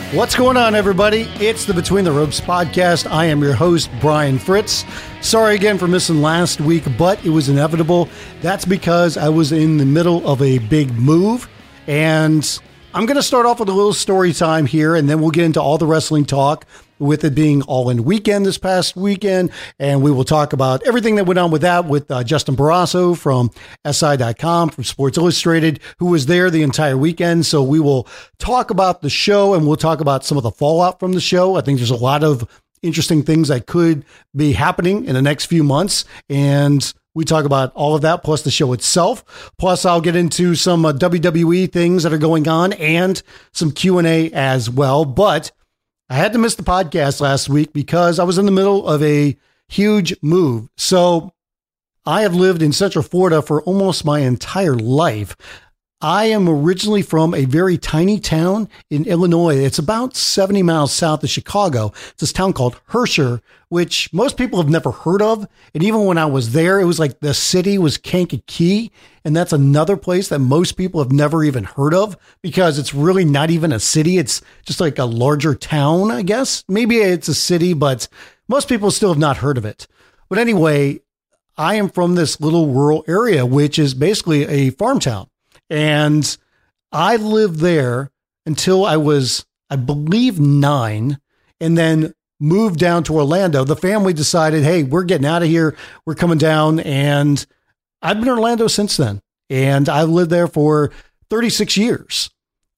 What's going on, everybody? It's the Between the Ropes podcast. I am your host, Brian Fritz. Sorry again for missing last week, but it was inevitable. That's because I was in the middle of a big move, and I'm going to start off with a little story time here, and then we'll get into all the wrestling talk, with it being All-In Weekend this past weekend, and we will talk about everything that went on with that with Justin Barrasso from SI.com, from Sports Illustrated, who was there the entire weekend. So we will talk about the show, and we'll talk about some of the fallout from the show. I think there's a lot of interesting things that could be happening in the next few months, and we talk about all of that, plus the show itself. Plus, I'll get into some WWE things that are going on and some Q&A as well. But I had to miss the podcast last week because I was in the middle of a huge move. So I have lived in Central Florida for almost my entire life. I am originally from a very tiny town in Illinois. It's about 70 miles south of Chicago. It's this town called Herscher, which most people have never heard of. And even when I was there, it was like the city was Kankakee. And that's another place that most people have never even heard of because it's really not even a city. It's just like a larger town, I guess. Maybe it's a city, but most people still have not heard of it. But anyway, I am from this little rural area, which is basically a farm town. And I lived there until I was, I believe, 9, and then moved down to Orlando. The family decided, hey, we're getting out of here. We're coming down. And I've been in Orlando since then. And I've lived there for 36 years.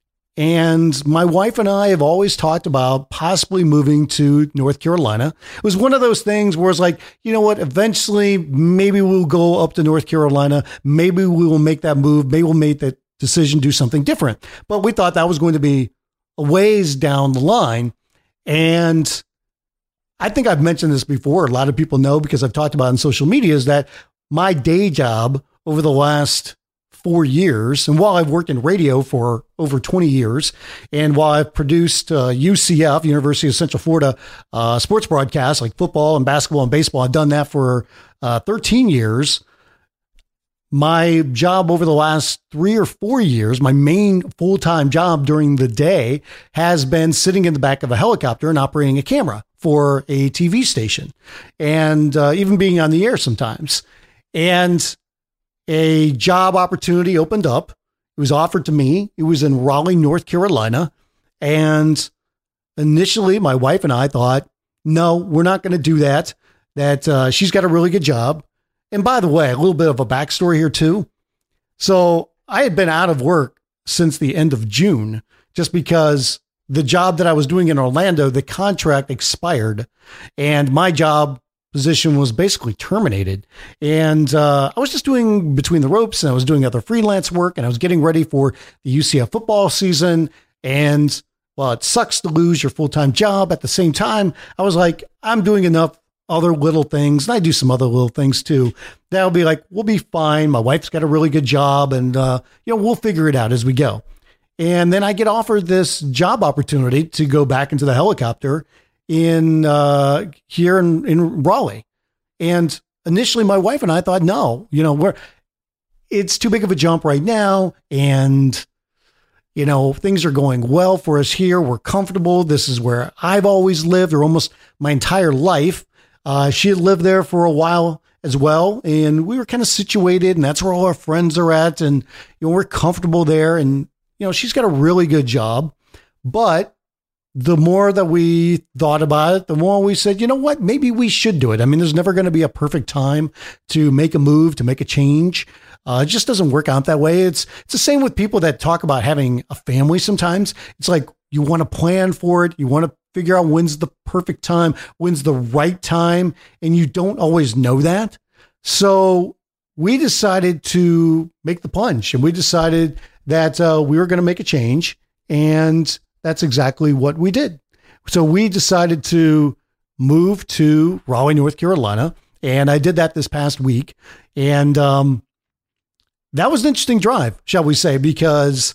And my wife and I have always talked about possibly moving to North Carolina. It was one of those things where it's like, you know what, eventually maybe we'll go up to North Carolina. Maybe we will make that move. Maybe we'll make that decision, do something different. But we thought that was going to be a ways down the line. And I think I've mentioned this before. A lot of people know because I've talked about it on social media is that my day job over the last 4 years, and while I've worked in radio for over 20 years, and while I've produced UCF, University of Central Florida, sports broadcasts like football and basketball and baseball, I've done that for 13 years. My job over the last 3 or 4 years, my main full-time job during the day has been sitting in the back of a helicopter and operating a camera for a TV station, and even being on the air sometimes. And a job opportunity opened up. It was offered to me. It was in Raleigh, North Carolina. And initially, my wife and I thought, no, we're not going to do that. That she's got a really good job. And by the way, a little bit of a backstory here too. So I had been out of work since the end of June, just because the job that I was doing in Orlando, the contract expired and my job position was basically terminated. And I was just doing Between the Ropes, and I was doing other freelance work, and I was getting ready for the UCF football season. And while it sucks to lose your full-time job, at the same time, I was like, I'm doing enough other little things, and I do some other little things too. That'll be like, we'll be fine. My wife's got a really good job, and we'll figure it out as we go. And then I get offered this job opportunity to go back into the helicopter in here in Raleigh. And initially my wife and I thought, no, it's too big of a jump right now. And, things are going well for us here. We're comfortable. This is where I've always lived, or almost my entire life. She had lived there for a while as well. And we were kind of situated, and that's where all our friends are at. And, we're comfortable there. And, she's got a really good job. But the more that we thought about it, the more we said, you know what, maybe we should do it. I mean, there's never going to be a perfect time to make a move, to make a change. It just doesn't work out that way. It's the same with people that talk about having a family sometimes. It's like you want to plan for it. You want to figure out when's the perfect time, when's the right time, and you don't always know that. So we decided to make the plunge, and we decided that we were going to make a change, and that's exactly what we did. So we decided to move to Raleigh, North Carolina, and I did that this past week. And that was an interesting drive, shall we say, because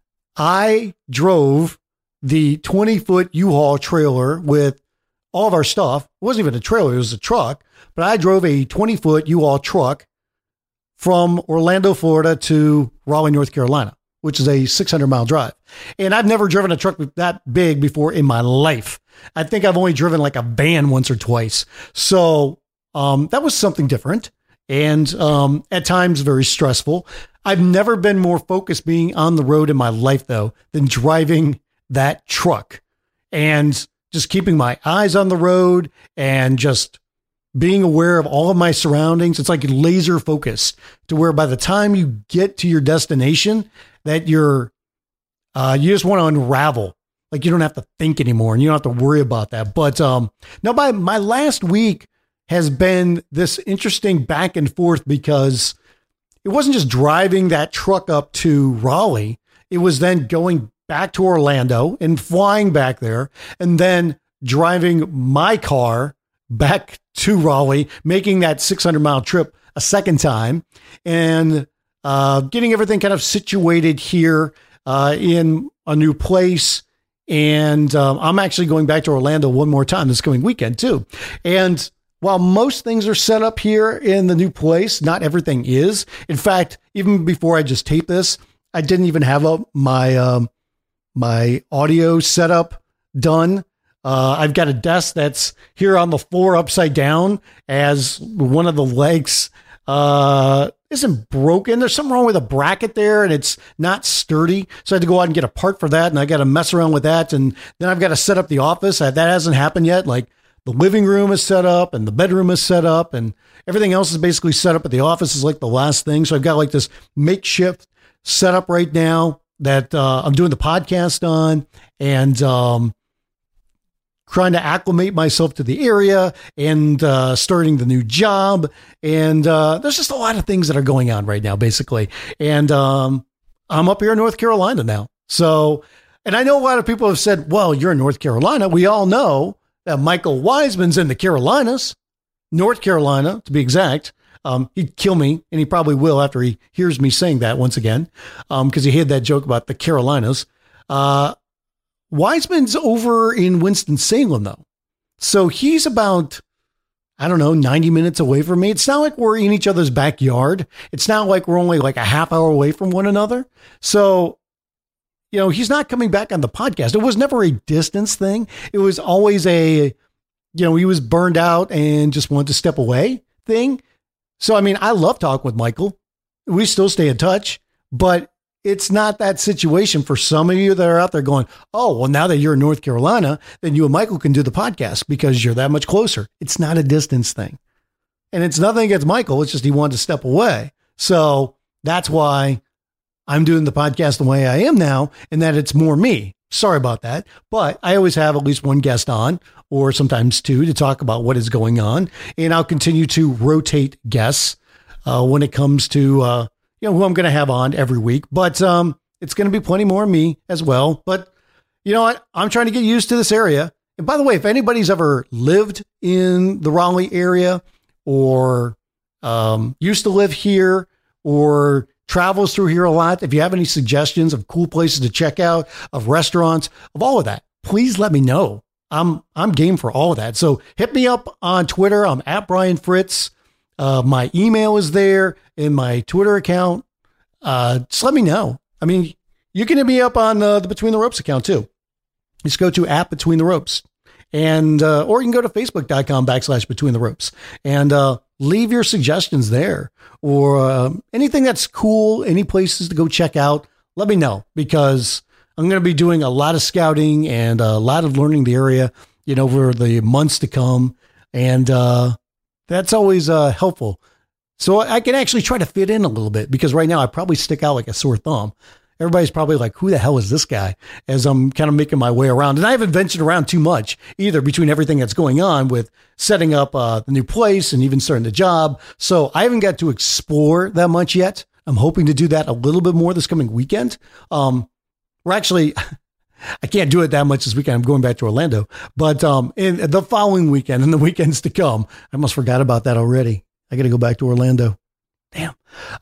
I drove the 20-foot U-Haul trailer with all of our stuff. It wasn't even a trailer, it was a truck, but I drove a 20-foot U-Haul truck from Orlando, Florida to Raleigh, North Carolina. which is a 600-mile drive. And I've never driven a truck that big before in my life. I think I've only driven like a van once or twice. So that was something different. And at times very stressful. I've never been more focused being on the road in my life, though, than driving that truck and just keeping my eyes on the road and just being aware of all of my surroundings. It's like laser focus to where by the time you get to your destination that you just want to unravel. Like you don't have to think anymore and you don't have to worry about that. But no, by my last week has been this interesting back and forth because it wasn't just driving that truck up to Raleigh. It was then going back to Orlando and flying back there and then driving my car back to Raleigh, making that 600-mile trip a second time and getting everything kind of situated here in a new place. And I'm actually going back to Orlando one more time this coming weekend too. And while most things are set up here in the new place, not everything is. In fact, even before I just taped this, I didn't even have my audio setup done. I've got a desk that's here on the floor upside down as one of the legs isn't broken. There's something wrong with a bracket there and it's not sturdy. So I had to go out and get a part for that. And I got to mess around with that. And then I've got to set up the office. That hasn't happened yet. Like the living room is set up and the bedroom is set up and everything else is basically set up, but the office is like the last thing. So I've got like this makeshift setup right now that I'm doing the podcast on and trying to acclimate myself to the area and starting the new job. And there's just a lot of things that are going on right now, basically. And I'm up here in North Carolina now. So, and I know a lot of people have said, well, you're in North Carolina. We all know that Michael Wiseman's in the Carolinas, North Carolina, to be exact. He'd kill me, and he probably will after he hears me saying that once again, because he had that joke about the Carolinas. Wiseman's over in Winston-Salem, though. So he's about, 90 minutes away from me. It's not like we're in each other's backyard. It's not like we're only like a half hour away from one another. So, he's not coming back on the podcast. It was never a distance thing. It was always he was burned out and just wanted to step away thing. So, I love talking with Michael. We still stay in touch, but it's not that situation for some of you that are out there going, oh, well, now that you're in North Carolina, then you and Michael can do the podcast because you're that much closer. It's not a distance thing. And it's nothing against Michael. It's just he wanted to step away. So that's why I'm doing the podcast the way I am now, and that it's more me. Sorry about that. But I always have at least one guest on, or sometimes two, to talk about what is going on. And I'll continue to rotate guests when it comes to who I'm going to have on every week. But it's going to be plenty more of me as well. But you know what? I'm trying to get used to this area. And by the way, if anybody's ever lived in the Raleigh area or used to live here or travels through here a lot, if you have any suggestions of cool places to check out, of restaurants, of all of that, please let me know. I'm game for all of that. So hit me up on Twitter. I'm at Brian Fritz. My email is there in my Twitter account. Just let me know. You can hit me up on the Between the Ropes account too. Just go to @Between the Ropes and, or you can go to facebook.com/Between the Ropes and, leave your suggestions there or, anything that's cool, any places to go check out. Let me know because I'm going to be doing a lot of scouting and a lot of learning the area, over the months to come. And, that's always, helpful. So I can actually try to fit in a little bit because right now I probably stick out like a sore thumb. Everybody's probably like, who the hell is this guy? As I'm kind of making my way around. And I haven't ventured around too much either between everything that's going on with setting up the new place and even starting the job. So I haven't got to explore that much yet. I'm hoping to do that a little bit more this coming weekend. We're actually, I can't do it that much this weekend. I'm going back to Orlando, but in the following weekend and the weekends to come, I almost forgot about that already. I got to go back to Orlando. Damn.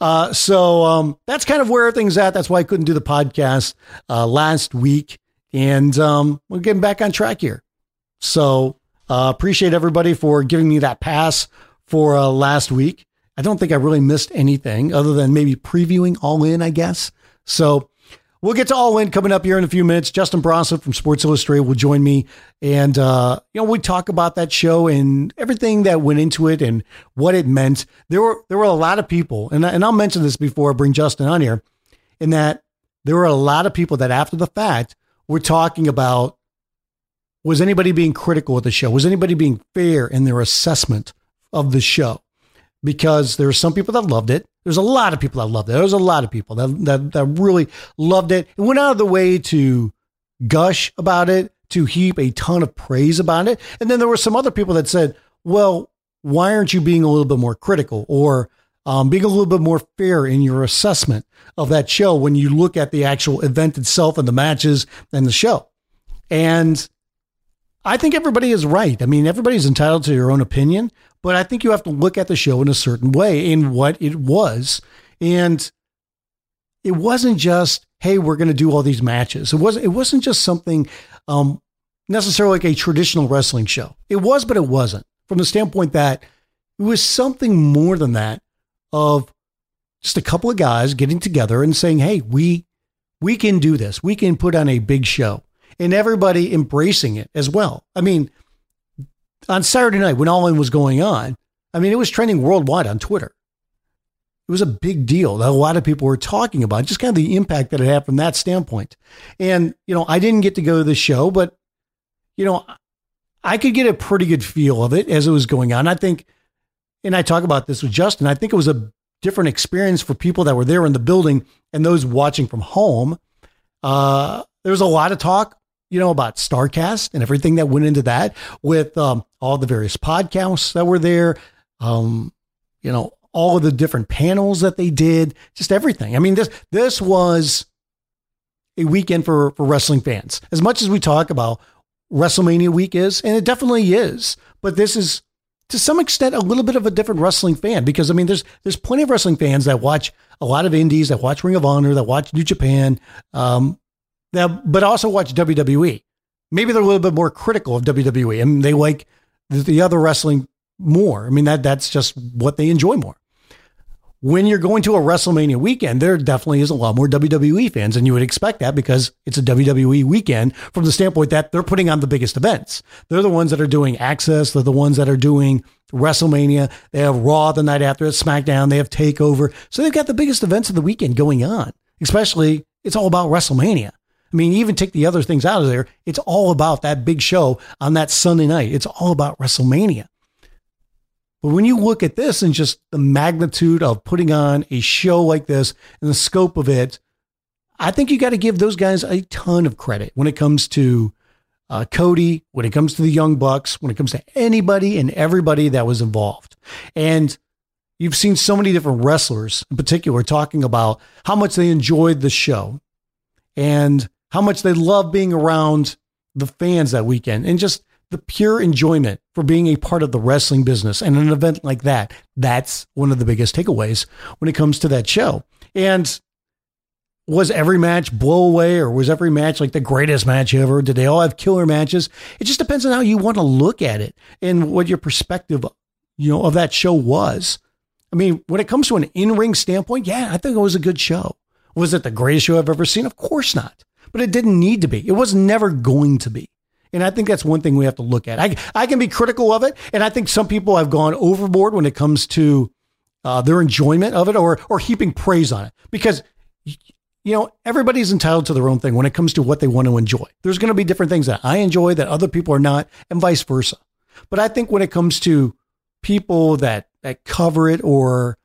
So that's kind of where things at. That's why I couldn't do the podcast last week. And we're getting back on track here. So appreciate everybody for giving me that pass for last week. I don't think I really missed anything other than maybe previewing All In, I guess. So We'll get to All In coming up here in a few minutes. Justin Bronson from Sports Illustrated will join me. And, we talk about that show and everything that went into it and what it meant. There were a lot of people, and I'll mention this before I bring Justin on here, in that there were a lot of people that after the fact were talking about, was anybody being critical of the show? Was anybody being fair in their assessment of the show? Because there are some people that loved it. There's a lot of people that loved it. There was a lot of people that really loved it and went out of the way to gush about it, to heap a ton of praise about it. And then there were some other people that said, well, why aren't you being a little bit more critical or being a little bit more fair in your assessment of that show when you look at the actual event itself and the matches and the show? And I think everybody is right. I mean, everybody's entitled to their own opinion, but I think you have to look at the show in a certain way in what it was. And it wasn't just, hey, we're going to do all these matches. It wasn't just something necessarily like a traditional wrestling show. It was, but it wasn't, from the standpoint that it was something more than that, of just a couple of guys getting together and saying, hey, we can do this. We can put on a big show. And everybody embracing it as well. I mean, on Saturday night when All In was going on, I mean, it was trending worldwide on Twitter. It was a big deal that a lot of people were talking about, just kind of the impact that it had from that standpoint. And, I didn't get to go to the show, but, I could get a pretty good feel of it as it was going on. I think, and I talk about this with Justin, I think it was a different experience for people that were there in the building and those watching from home. There was a lot of talk, about StarCast and everything that went into that with all the various podcasts that were there, all of the different panels that they did, just everything. I mean, this was a weekend for wrestling fans. As much as we talk about WrestleMania week is, and it definitely is, but this is to some extent a little bit of a different wrestling fan, because I mean, there's plenty of wrestling fans that watch a lot of indies, that watch Ring of Honor, that watch New Japan, but also watch WWE. Maybe they're a little bit more critical of WWE and they like the other wrestling more. I mean, that's just what they enjoy more. When you're going to a WrestleMania weekend, there definitely is a lot more WWE fans, and you would expect that because it's a WWE weekend from the standpoint that they're putting on the biggest events. They're the ones that are doing Access. They're the ones that are doing WrestleMania. They have Raw the night after, it's SmackDown. They have TakeOver. So they've got the biggest events of the weekend going on, especially it's all about WrestleMania. I mean, even take the other things out of there. It's all about that big show on that Sunday night. It's all about WrestleMania. But when you look at this and just the magnitude of putting on a show like this and the scope of it, I think you got to give those guys a ton of credit when it comes to Cody, when it comes to the Young Bucks, when it comes to anybody and everybody that was involved. And you've seen so many different wrestlers in particular talking about how much they enjoyed the show and how much they love being around the fans that weekend and just the pure enjoyment for being a part of the wrestling business and an event like that. That's one of the biggest takeaways when it comes to that show. And was every match blow away, or was every match like the greatest match ever? Did they all have killer matches? It just depends on how you want to look at it and what your perspective, of that show was. I mean, when it comes to an in-ring standpoint, yeah, I think it was a good show. Was it the greatest show I've ever seen? Of course not. But it didn't need to be. It was never going to be. And I think that's one thing we have to look at. I can be critical of it. And I think some people have gone overboard when it comes to their enjoyment of it or heaping praise on it. Because, everybody's entitled to their own thing when it comes to what they want to enjoy. There's going to be different things that I enjoy that other people are not, and vice versa. But I think when it comes to people that cover it or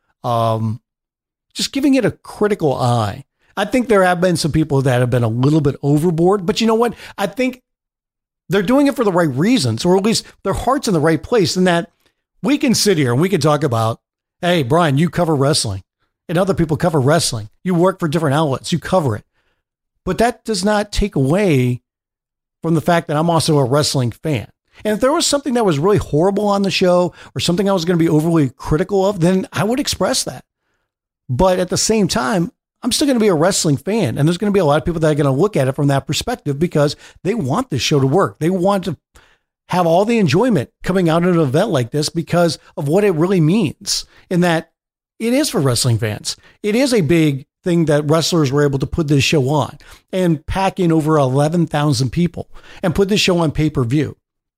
just giving it a critical eye, I think there have been some people that have been a little bit overboard, but you know what? I think they're doing it for the right reasons, or at least their heart's in the right place, in that we can sit here and we can talk about, hey, Brian, you cover wrestling and other people cover wrestling. You work for different outlets, you cover it. But that does not take away from the fact that I'm also a wrestling fan. And if there was something that was really horrible on the show or something I was going to be overly critical of, then I would express that. But at the same time, I'm still going to be a wrestling fan. And there's going to be a lot of people that are going to look at it from that perspective because they want this show to work. They want to have all the enjoyment coming out of an event like this because of what it really means, in that it is for wrestling fans. It is a big thing that wrestlers were able to put this show on and pack in over 11,000 people and put this show on pay-per-view.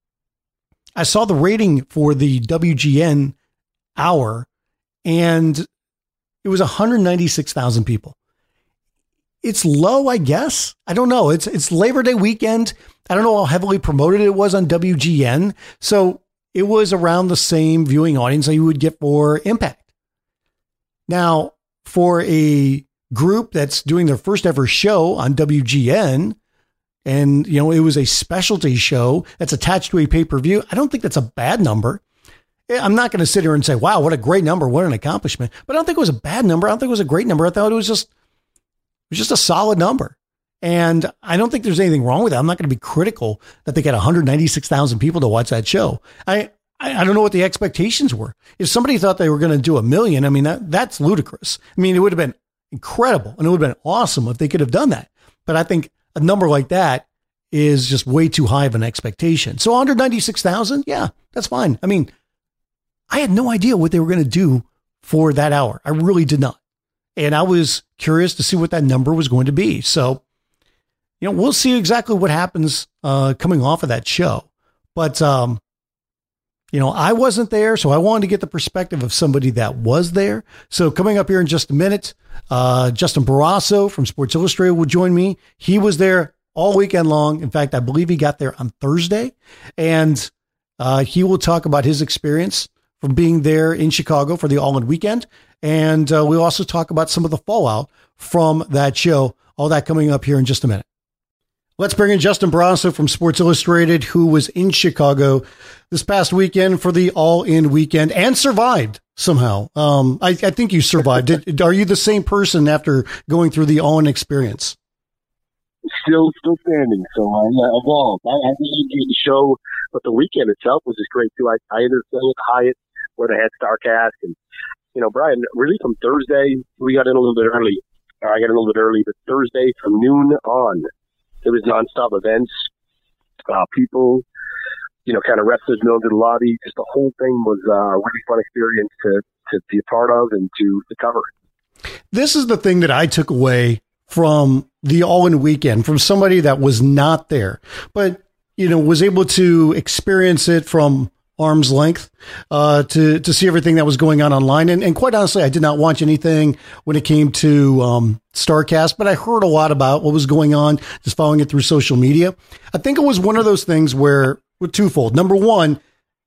I saw the rating for the WGN hour, and it was 196,000 people. It's low, I guess. I don't know. It's Labor Day weekend. I don't know how heavily promoted it was on WGN. So it was around the same viewing audience that you would get for Impact. Now, for a group that's doing their first ever show on WGN, and, you know, it was a specialty show that's attached to a pay-per-view, I don't think that's a bad number. I'm not going to sit here and say, wow, what a great number, what an accomplishment. But I don't think it was a bad number. I don't think it was a great number. I thought it was just a solid number. And I don't think there's anything wrong with that. I'm not going to be critical that they got 196,000 people to watch that show. I don't know what the expectations were. If somebody thought they were going to do 1 million, I mean, that's ludicrous. I mean, it would have been incredible and it would have been awesome if they could have done that. But I think a number like that is just way too high of an expectation. So 196,000, yeah, that's fine. I mean, I had no idea what they were going to do for that hour. I really did not. And I was curious to see what that number was going to be. So, you know, we'll see exactly what happens coming off of that show. But, you know, I wasn't there, so I wanted to get the perspective of somebody that was there. So coming up here in just a minute, Justin Barrasso from Sports Illustrated will join me. He was there all weekend long. In fact, I believe he got there on Thursday. And he will talk about his experience from being there in Chicago for the All-In Weekend. And we'll also talk about some of the fallout from that show. All that coming up here in just a minute. Let's bring in Justin Barrasso from Sports Illustrated, who was in Chicago this past weekend for the All-In Weekend and survived somehow. I think you survived. Are you the same person after going through the All-In experience? Still standing. So I evolved. I really enjoyed the show, but the weekend itself was just great too. I ended up staying at Hyatt where they had StarCast, and you know, Brian, really from Thursday we got in a little bit early. I got in a little bit early, but Thursday from noon on, there was nonstop events. People, you know, kind of wrestlers milled into the lobby. Just the whole thing was a really fun experience to be a part of and to cover. This is the thing that I took away from the All-In Weekend, from somebody that was not there, but, you know, was able to experience it from arm's length, to see everything that was going on online. And quite honestly, I did not watch anything when it came to, StarCast, but I heard a lot about what was going on, just following it through social media. I think it was one of those things where we're twofold. Number one,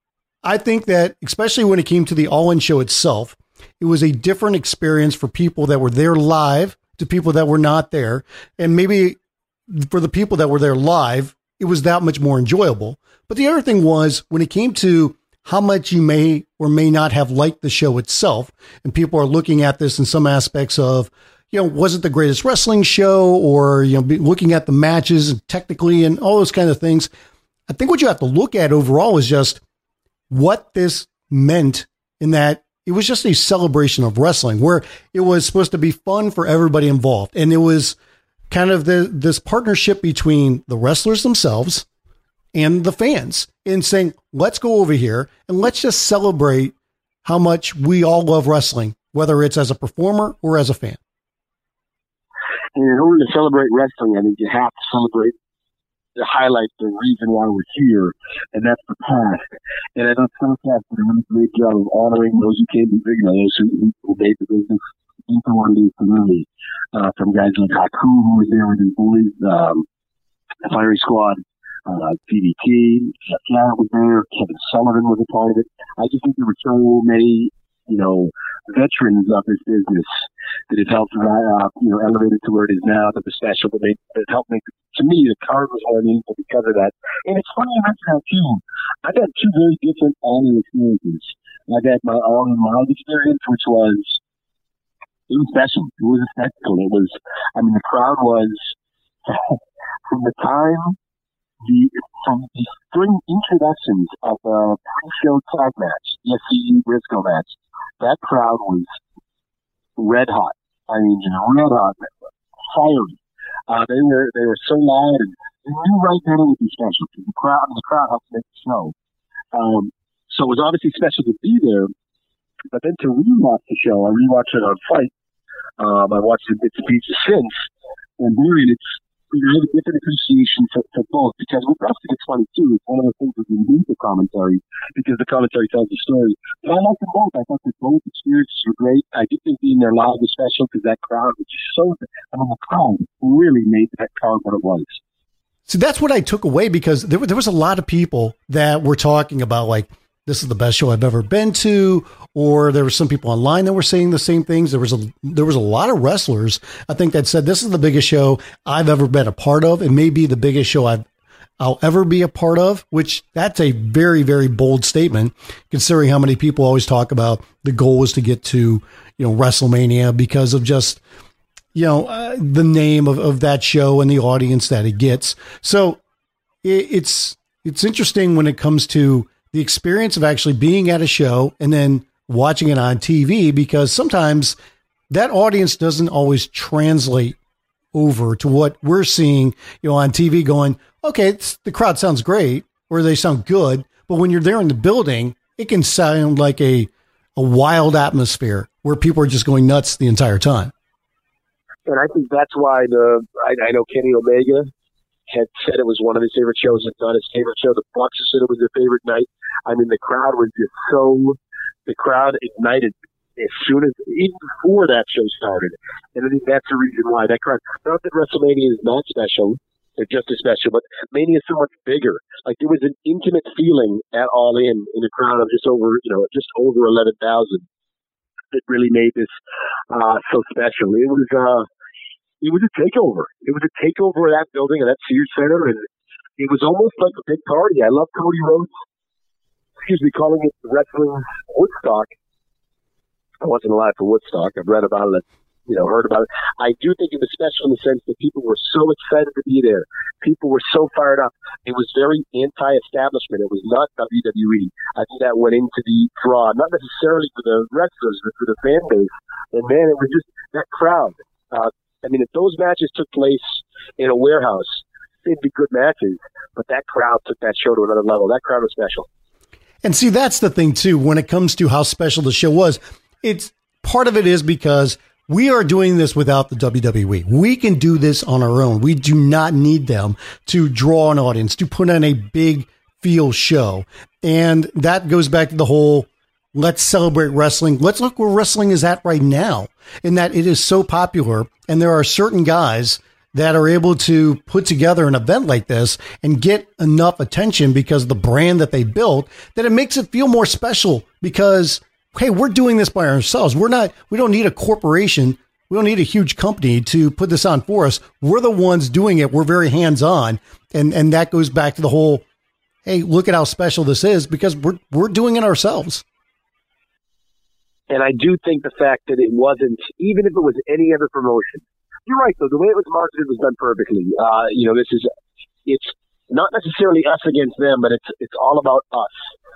I think that especially when it came to the All-In show itself, it was a different experience for people that were there live to people that were not there. And maybe for the people that were there live, it was that much more enjoyable. But the other thing was when it came to how much you may or may not have liked the show itself, and people are looking at this in some aspects of, you know, was it the greatest wrestling show, or, you know, looking at the matches technically and all those kind of things. I think what you have to look at overall is just what this meant, in that it was just a celebration of wrestling where it was supposed to be fun for everybody involved. And it was kind of this partnership between the wrestlers themselves and the fans in saying, let's go over here and let's just celebrate how much we all love wrestling, whether it's as a performer or as a fan. And in order to celebrate wrestling, I mean, you have to celebrate the highlight, the reason why we're here, and that's the past. And I know StarCast did a really great job of honoring those who came to big, those who made the business into what it is today. From guys like Haku, who was there with his boys, the Fiery Squad, PDT, Jeff Jarrett was there, Kevin Sullivan was a part of it. I just think there were so many, you know, veterans of this business that have helped, you know, elevate it to where it is now, that the special, that helped make, to me, the card was more meaningful because of that. And it's funny you mention that too. I've had two very different All-In experiences. I've had my All-In Live experience, which was, it was special. It was a spectacle. It was, I mean, the crowd was, from the time, from the string introductions of the pre-show tag match, the SCU Briscoe match, that crowd was red hot. I mean, red hot, fiery. They were so loud, and they knew right then it would be special. The crowd helped make the show. So it was obviously special to be there. But then to rewatch the show, I rewatched it on Fight. I watched it bits and pieces since, and Brian, I have a different appreciation for both, because with wrestling, it's funny too. It's one of the things that we need the commentary, because the commentary tells the story. But I like them both. I thought that both experiences were great. I did think being there live was special, because that crowd was just so, the crowd really made that card what it was. So that's what I took away, because there was a lot of people that were talking about, like, this is the best show I've ever been to, or there were some people online that were saying the same things. There was a lot of wrestlers, I think, that said this is the biggest show I've ever been a part of. It may be the biggest show I'll ever be a part of, which that's a very, very bold statement, considering how many people always talk about the goal is to get to, WrestleMania because of just, the name of that show and the audience that it gets. So it's interesting when it comes to the experience of actually being at a show and then watching it on TV, because sometimes that audience doesn't always translate over to what we're seeing, on TV going, okay, the crowd sounds great, or they sound good. But when you're there in the building, it can sound like a wild atmosphere where people are just going nuts the entire time. And I think that's why I know Kenny Omega had said it was one of his favorite shows. It's not his favorite show. The Bucks said it was their favorite night. I mean, the crowd was just the crowd ignited as soon as, even before that show started. And I think that's the reason why that crowd, not that WrestleMania is not special, they're just as special, but Mania is so much bigger. Like, there was an intimate feeling at All In a crowd of just over 11,000 that really made this so special. It was a takeover. It was a takeover of that building, of that Sears Center, and it was almost like a big party. I love Cody Rhodes, calling it wrestling Woodstock. I wasn't alive for Woodstock. I've read about it, heard about it. I do think it was special in the sense that people were so excited to be there. People were so fired up. It was very anti-establishment. It was not WWE. I think that went into the draw, not necessarily for the wrestlers, but for the fan base. And man, it was just that crowd. If those matches took place in a warehouse, they'd be good matches, but that crowd took that show to another level. That crowd was special. And see, that's the thing too, when it comes to how special the show was. It's part of it is because we are doing this without the WWE. We can do this on our own. We do not need them to draw an audience, to put on a big feel show. And that goes back to the whole, let's celebrate wrestling. Let's look where wrestling is at right now, in that it is so popular. And there are certain guys that are able to put together an event like this and get enough attention because of the brand that they built, that it makes it feel more special because, hey, we're doing this by ourselves. We don't need a corporation. We don't need a huge company to put this on for us. We're the ones doing it. We're very hands-on. And that goes back to the whole, hey, look at how special this is because we're doing it ourselves. And I do think the fact that it wasn't, even if it was any other promotion, you're right, though. The way it was marketed was done perfectly. It's not necessarily us against them, but it's all about us.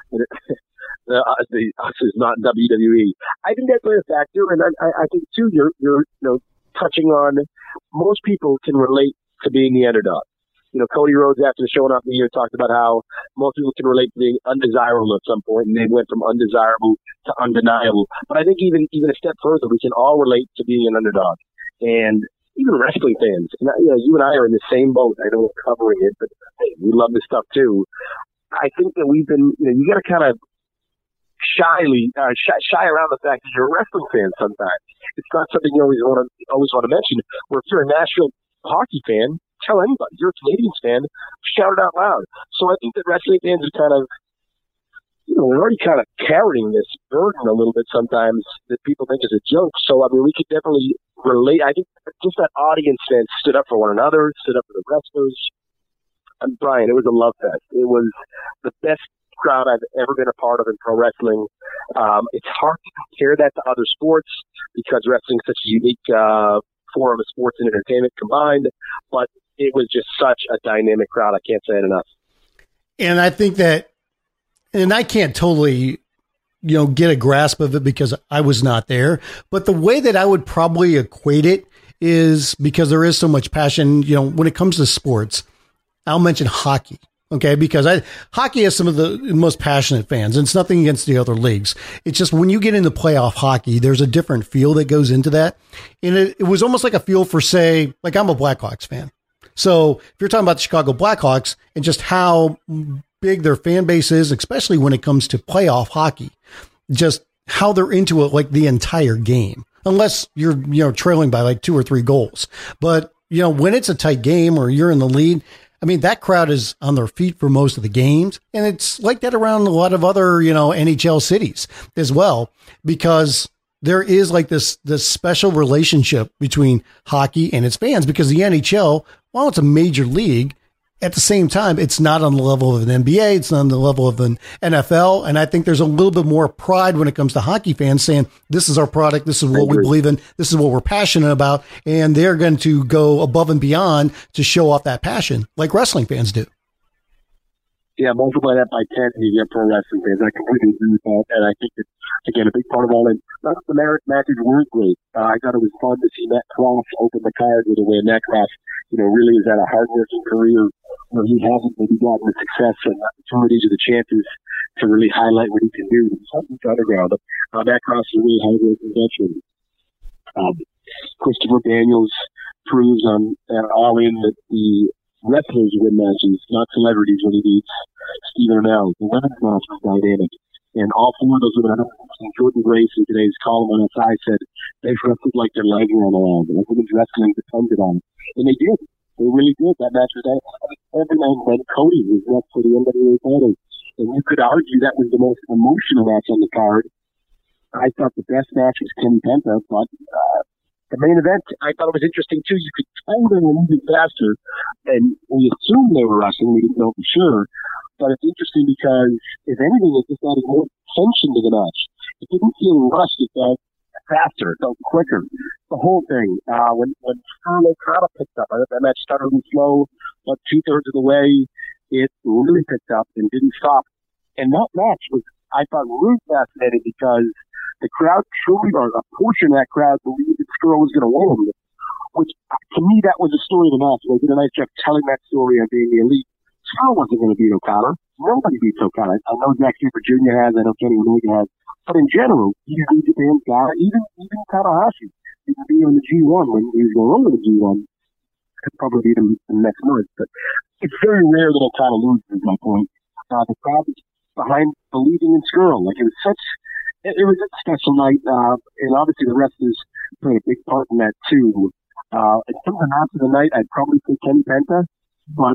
The us is not WWE. I think that plays a factor, and I think too, you're touching on, most people can relate to being the underdog. Cody Rhodes, after showing up the year, talked about how most people can relate to being undesirable at some point, and they went from undesirable to undeniable. But I think even a step further, we can all relate to being an underdog. And even wrestling fans, you and I are in the same boat. I know we're covering it, but hey, we love this stuff too. I think that we've been, you got to kind of shy around the fact that you're a wrestling fan sometimes. It's not something you always want to mention. Where if you're a Nashville hockey fan, tell anybody. You're a Canadians fan, shout it out loud. So I think that wrestling fans are kind of, we're already kind of carrying this burden a little bit sometimes that people think is a joke. So, we could definitely relate. I think just that audience then stood up for one another, stood up for the wrestlers. And Brian, it was a love fest. It was the best crowd I've ever been a part of in pro wrestling. It's hard to compare that to other sports because wrestling is such a unique form of sports and entertainment combined, but it was just such a dynamic crowd. I can't say it enough. And I think that, and I can't totally, get a grasp of it because I was not there, but the way that I would probably equate it is because there is so much passion, when it comes to sports. I'll mention hockey. Okay, because hockey has some of the most passionate fans, and it's nothing against the other leagues. It's just when you get into playoff hockey, there's a different feel that goes into that. And it was almost like a feel for, say, like I'm a Blackhawks fan. So if you're talking about the Chicago Blackhawks and just how big their fan base is, especially when it comes to playoff hockey, just how they're into it like the entire game, unless you're trailing by like 2 or 3 goals. But, when it's a tight game or you're in the lead, I mean, that crowd is on their feet for most of the games. And it's like that around a lot of other, NHL cities as well, because there is like this special relationship between hockey and its fans, because the NHL, while it's a major league, at the same time, it's not on the level of an NBA. It's not on the level of an NFL. And I think there's a little bit more pride when it comes to hockey fans saying, this is our product. This is what we believe in. This is what we're passionate about. And they're going to go above and beyond to show off that passion like wrestling fans do. Yeah, multiply that by 10 and you get pro wrestling fans. I completely agree with that. And I think it's, again, a big part of all in. Not that the merit matches weren't great. I thought it was fun to see Matt Cross open the card with a win. Matt Cross, really is at a hard-working career where he hasn't maybe gotten the success and opportunities or the chances to really highlight what he can do. Something's underground. Matt Cross is a really hard-working veteran. Christopher Daniels proves on all in that the wrestlers win matches, not celebrities, when he beats Stephen Amell. The women's match was dynamic. And all 4 of those women, Jordan Grace in today's column on SI said they wrestled like their legs were on the line. And women's wrestling depended on it. And they did. They really did. That match was every night when Cody was next for the NWA title. And you could argue that was the most emotional match on the card. I thought the best match was Kenny Penta, but the main event, I thought it was interesting too. You could tell they were moving faster, and we assumed they were rushing. We didn't know for sure. But it's interesting because, if anything, it just added more tension to the match. It didn't feel rushed. It felt faster. It felt quicker. The whole thing. When Scarlett Okada picked up, I thought that match started really slow, but 2/3 of the way, it really picked up and didn't stop. And that match was, I thought, really fascinating because the crowd truly, or a portion of that crowd, believed that Skrull was going to win. Which, to me, that was the story of the match. They did a nice job telling that story of being the elite. Skrull wasn't going to beat Okada. Nobody beats Okada. I know Zack Sabre Jr. has. I know Kenny Omega has. But in general, he's New Japan's guy. Even Tanahashi, he could be on the G1 when he was going over the G1. Could probably beat him in the next month. But it's very rare that Okada loses, is my point. The crowd is behind believing in Skrull. Like, it was such a special night. And obviously the wrestlers played a big part in that too. In terms of match of the night, I'd probably say Kenny Penta, but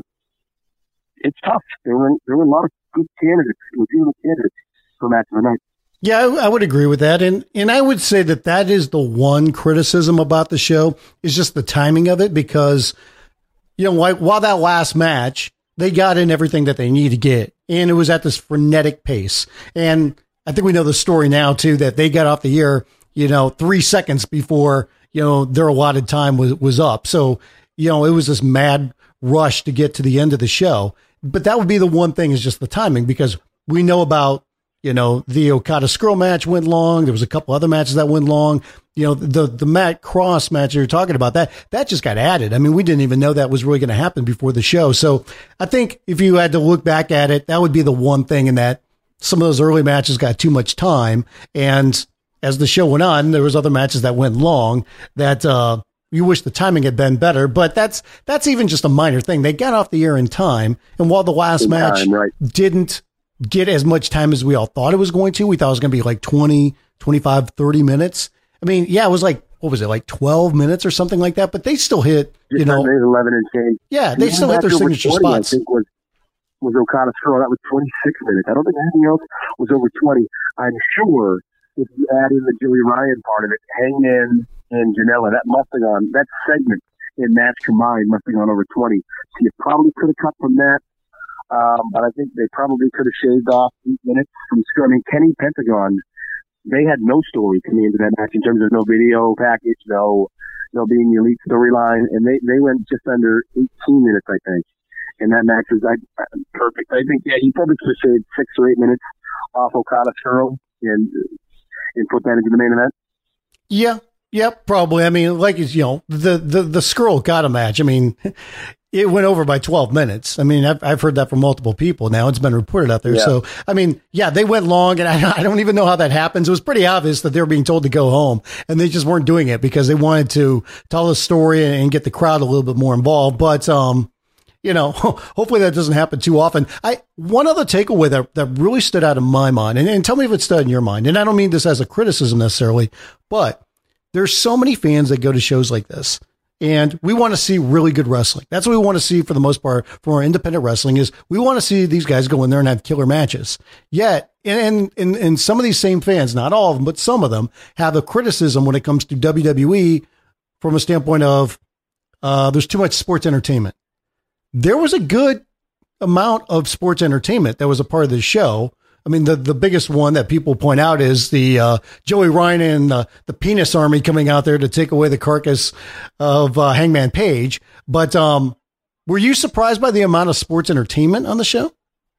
it's tough. There were a lot of good candidates, legitimate candidates for match of the night. Yeah, I would agree with that. And I would say that is the one criticism about the show, is just the timing of it, because, while that last match, they got in everything that they need to get, and it was at this frenetic pace. And I think we know the story now too, that they got off the air, 3 seconds before, their allotted time was up. So, it was this mad rush to get to the end of the show. But that would be the one thing, is just the timing, because we know about, the Okada Skrull match went long. There was a couple other matches that went long. The Matt Cross match you're talking about, that just got added. I mean, we didn't even know that was really going to happen before the show. So I think if you had to look back at it, that would be the one thing, in that some of those early matches got too much time. And as the show went on, there was other matches that went long that, you wish the timing had been better, but that's even just a minor thing. They got off the air in time. And while the last match didn't get as much time as we all thought it was going to, we thought it was going to be like 20, 25, 30 minutes. I mean, yeah, it was like, what was it, like 12 minutes or something like that? But they still hit, 11 and change. Yeah, they still hit their signature 20, spots. I think was Okada Skrull. That was 26 minutes. I don't think anything else was over 20. I'm sure if you add in the Joey Ryan part of it, Hangman and Janela, that must have gone, that segment in match combined must have gone over 20. So you probably could have cut from that. But I think they probably could have shaved off 8 minutes from Skrull. I mean, Kenny Pentagon, they had no story coming into that match in terms of no video package, no being the elite storyline, and they went just under 18 minutes, I think. And that match was perfect. I think, yeah, you probably could have shaved 6 or 8 minutes off Okada Skrull and put that into the main event. Yeah. Yep, probably. I mean, like, the Skrull Okada match. I mean, it went over by 12 minutes. I mean, I've heard that from multiple people now. It's been reported out there. Yeah. So, I mean, yeah, they went long, and I don't even know how that happens. It was pretty obvious that they were being told to go home, and they just weren't doing it because they wanted to tell the story and get the crowd a little bit more involved. But, you know, hopefully that doesn't happen too often. One other takeaway that really stood out in my mind, and tell me if it stood in your mind, and I don't mean this as a criticism necessarily, but there's so many fans that go to shows like this. And we want to see really good wrestling. That's what we want to see for the most part from our independent wrestling is we want to see these guys go in there and have killer matches. Yet, and some of these same fans, not all of them, but some of them have a criticism when it comes to WWE from a standpoint of there's too much sports entertainment. There was a good amount of sports entertainment that was a part of this show. I mean, the biggest one that people point out is the Joey Ryan and the Penis Army coming out there to take away the carcass of Hangman Page. But were you surprised by the amount of sports entertainment on the show?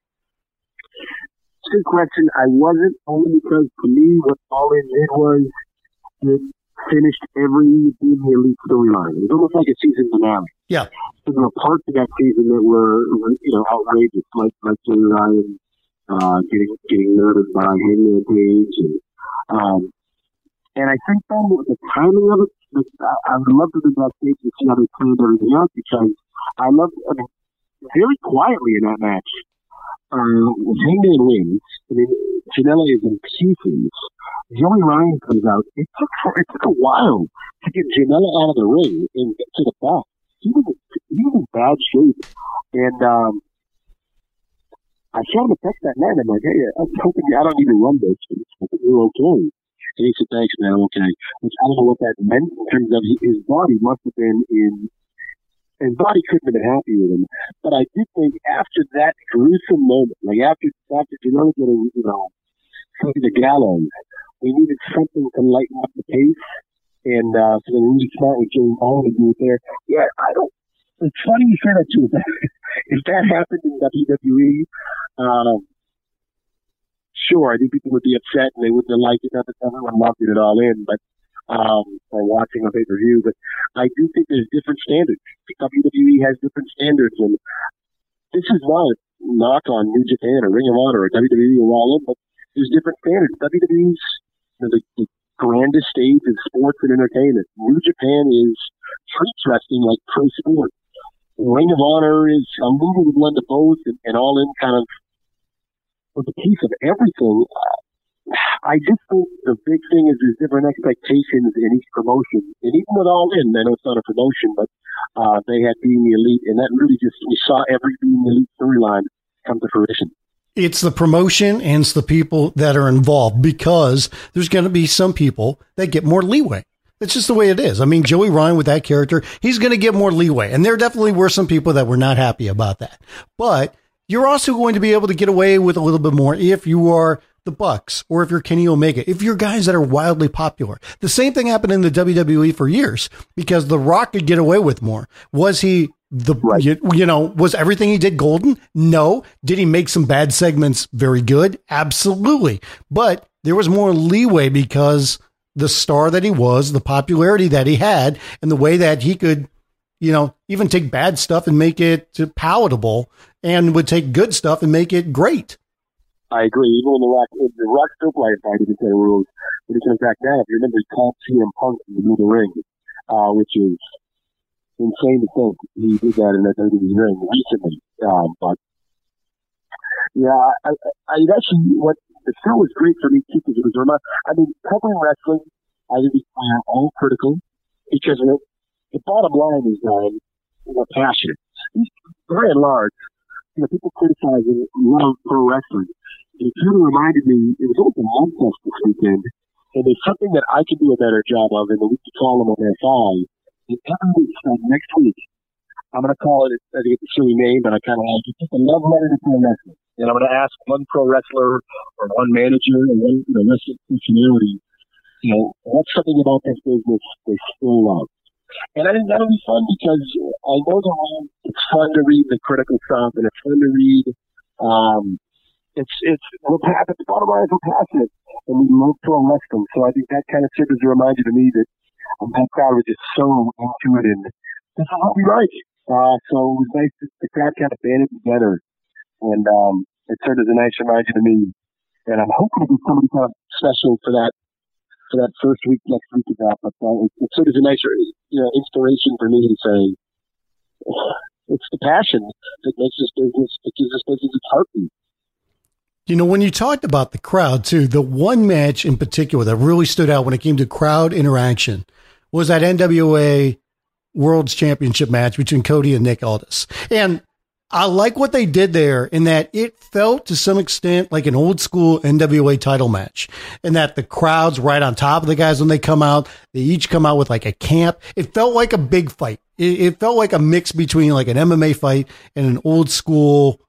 Good question. I wasn't, only because to me what All In did was it finished every Being the Elite storyline. It was almost like a season finale. Yeah. There were parts of that season that were, outrageous, like Joey Ryan. Getting murdered by Hangman Page, and I think though the timing of it, I would love to be backstage and see how they planned everything out because very quietly in that match, Hangman wins. I mean, Janela is in pieces. Joey Ryan comes out. It took a while to get Janela out of the ring and get to the back. He was in bad shape, and I showed him a text that night. I'm like, hey, I'm hoping I don't need to run this. I'm hoping you're okay. And he said, thanks, man, I'm okay. Which I don't know what that meant in terms of his body must have been in, his body couldn't have been happy with him. But I did think after that gruesome moment, like after Janela getting, to the gallows, we needed something to lighten up the pace. And so they were really smart with Joey Ryan to do it there. Yeah, it's funny you say that too. If that happened in WWE, sure, I think people would be upset and they wouldn't have liked it. Not that everyone loved it at All In, but or watching a pay-per-view. But I do think there's different standards. WWE has different standards, and this is not a knock on New Japan or Ring of Honor or WWE or All In, but there's different standards. WWE's the grandest stage in sports and entertainment. New Japan is treats wrestling like pro sport. Ring of Honor is a little blend of both, and All In kind of was a piece of everything. I just think the big thing is there's different expectations in each promotion. And even with All In, I know it's not a promotion, but they had Being the Elite, and that really we saw every Being the Elite storyline come to fruition. It's the promotion and it's the people that are involved because there's going to be some people that get more leeway. It's just the way it is. I mean, Joey Ryan with that character, he's going to get more leeway. And there definitely were some people that were not happy about that. But you're also going to be able to get away with a little bit more if you are the Bucks or if you're Kenny Omega, if you're guys that are wildly popular. The same thing happened in the WWE for years because The Rock could get away with more. Was he was everything he did golden? No. Did he make some bad segments very good? Absolutely. But there was more leeway because the star that he was, the popularity that he had, and the way that he could, even take bad stuff and make it palatable and would take good stuff and make it great. I agree. Even when the Rock still played by the set of rules, but he comes back now. If you remember, he called CM Punk in the ring, which is insane to think he did that in that WWE ring recently. But yeah, I actually the show was great for me too because it was covering wrestling. I think we are all critical because the bottom line is we're passionate. By and large, people criticizing love pro wrestling. It kind of reminded me, it was open Monfest this weekend, and there's something that I can do a better job of in the weekly column on SI. And every week, next week, I'm going to call it, I think it's a silly name, but I kind of like it, just a love letter to pro wrestling. And I'm going to ask one pro wrestler or one manager or one wrestling personality, what's something about this business they still love? And I think that'll be fun because I know it's fun to read the critical stuff and it's fun to read. We're passionate. The bottom line is we're passionate and we love pro wrestling. So I think that kind of serves as a reminder to me that that crowd was just so into it and this is what we like. So it was nice that the crowd kind of banded together, and it served as a nice reminder to me. And I'm hoping to do something kind of special for that first week, next week of that. But it served as a nice, inspiration for me to say, it's the passion that makes this business, that gives this business its heartbeat. When you talked about the crowd too, the one match in particular that really stood out when it came to crowd interaction was that NWA World's Championship match between Cody and Nick Aldis. And I like what they did there in that it felt to some extent like an old school NWA title match, and that the crowd's right on top of the guys when they come out. They each come out with like a camp. It felt like a big fight. It felt like a mix between like an MMA fight and an old school,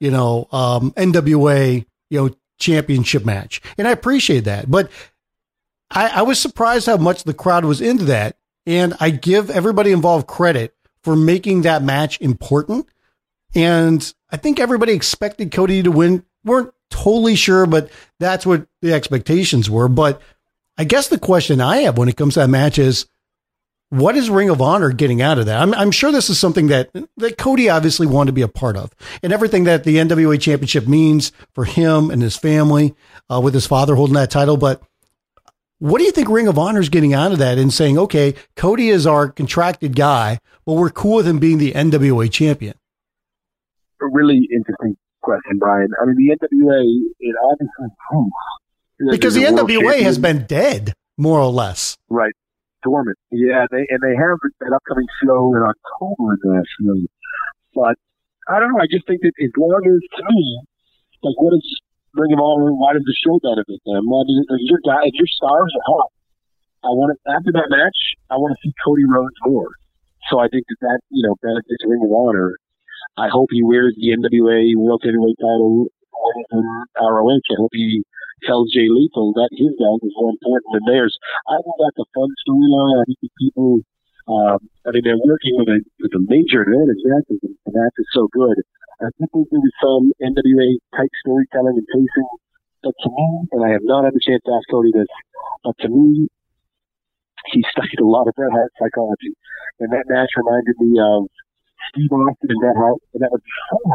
NWA, championship match. And I appreciate that. But I was surprised how much the crowd was into that. And I give everybody involved credit for making that match important. And I think everybody expected Cody to win. Weren't totally sure, but that's what the expectations were. But I guess the question I have when it comes to that match is, what is Ring of Honor getting out of that? I'm sure this is something that Cody obviously wanted to be a part of, and everything that the NWA Championship means for him and his family, with his father holding that title. But what do you think Ring of Honor is getting out of that and saying, okay, Cody is our contracted guy, but we're cool with him being the NWA champion? A really interesting question, Brian. I mean, the NWA, it obviously proves. Because the NWA has been dead, more or less. Right. Dormant. Yeah, they have an upcoming show in October nationally. But I don't know. I just think that as long as, to me, like, what is Ring of Honor? Why does the show benefit them? Well, I mean, if your stars are hot, after that match, I want to see Cody Rhodes more. So I think that benefits Ring of Honor. I hope he wears the NWA World Heavyweight title in ROH. I hope he tells Jay Lethal that his belt is more important than theirs. I think that's a fun storyline. I think the people, they're working with a major advantage. The match is so good. I think there was some NWA type storytelling and pacing. But to me, and I have not had the chance to ask Cody this, but to me, he studied a lot of Bret Hart psychology. And that match reminded me of Steve Austin and Bret Hart. And that was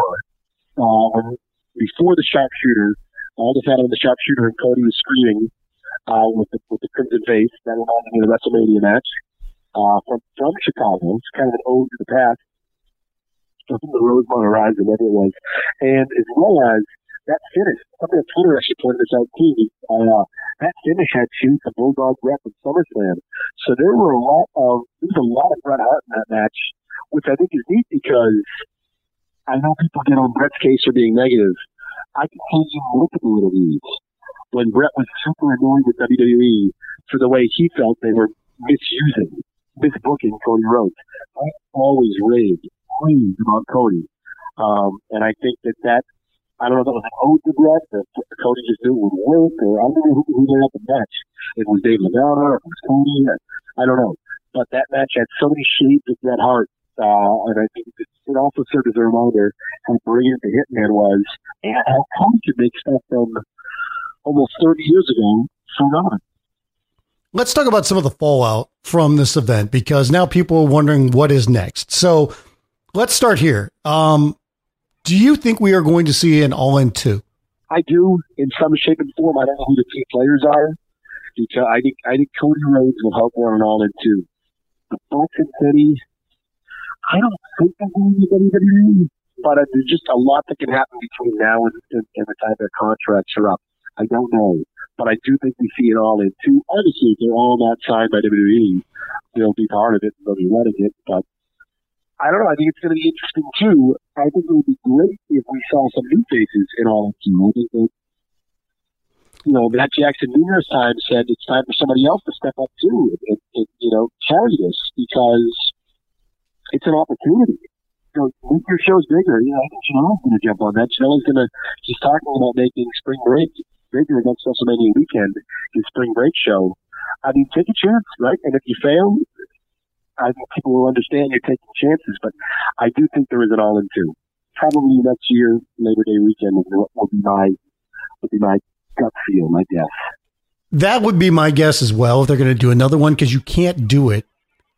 before the sharpshooter. Aldis had him in the sharpshooter, and Cody was screaming with the crimson face. That reminded me of the WrestleMania match from Chicago. It's kind of an ode to the past, from the Rosemont Horizon, whatever it was. And as well as that finish, something on Twitter actually pointed this out too. That finish had shoots of Bulldog Bret from SummerSlam. So there was a lot of Bret Hart in that match, which I think is neat because I know people get on Bret's case for being negative. I can tell you multiple interviews when Bret was super annoyed with WWE for the way he felt they were misbooking Cody Rhodes. I always raved about Cody. And I think that I don't know if that was an ode to Bret, that Cody just knew it would work, or I don't know who they had the match. It was Dave Lagana, or it was Cody, I don't know. But that match had so many shades of Bret Hart. And I think it also served as a reminder how brilliant the Hitman was and how Cody could make stuff from almost 30 years ago so on. Let's talk about some of the fallout from this event, because now people are wondering what is next. So let's start here. Do you think we are going to see an All-In 2? I do, in some shape and form. I don't know who the key players are, because I think Cody Rhodes will help on an All-In 2. The Bucks and City, I don't think they're going to WWE, but there's just a lot that can happen between now and the time their contracts are up. I don't know, but I do think we see it all in two. Obviously, if they're all not signed by WWE, they'll be part of it and they'll be running it, but I don't know. I think it's going to be interesting, too. I think it would be great if we saw some new faces in all in two. I think that, Matt Jackson numerous times said it's time for somebody else to step up, too, and carry this, because it's an opportunity. Make your shows bigger. I think Janela's going to jump on that. She's talking about making Spring Break bigger against WrestleMania weekend, his Spring Break show. I mean, take a chance, right? And if you fail, I think people will understand you're taking chances. But I do think there is an All-In 2. Probably next year, Labor Day weekend will be my gut feel, my guess. That would be my guess as well, if they're going to do another one, because you can't do it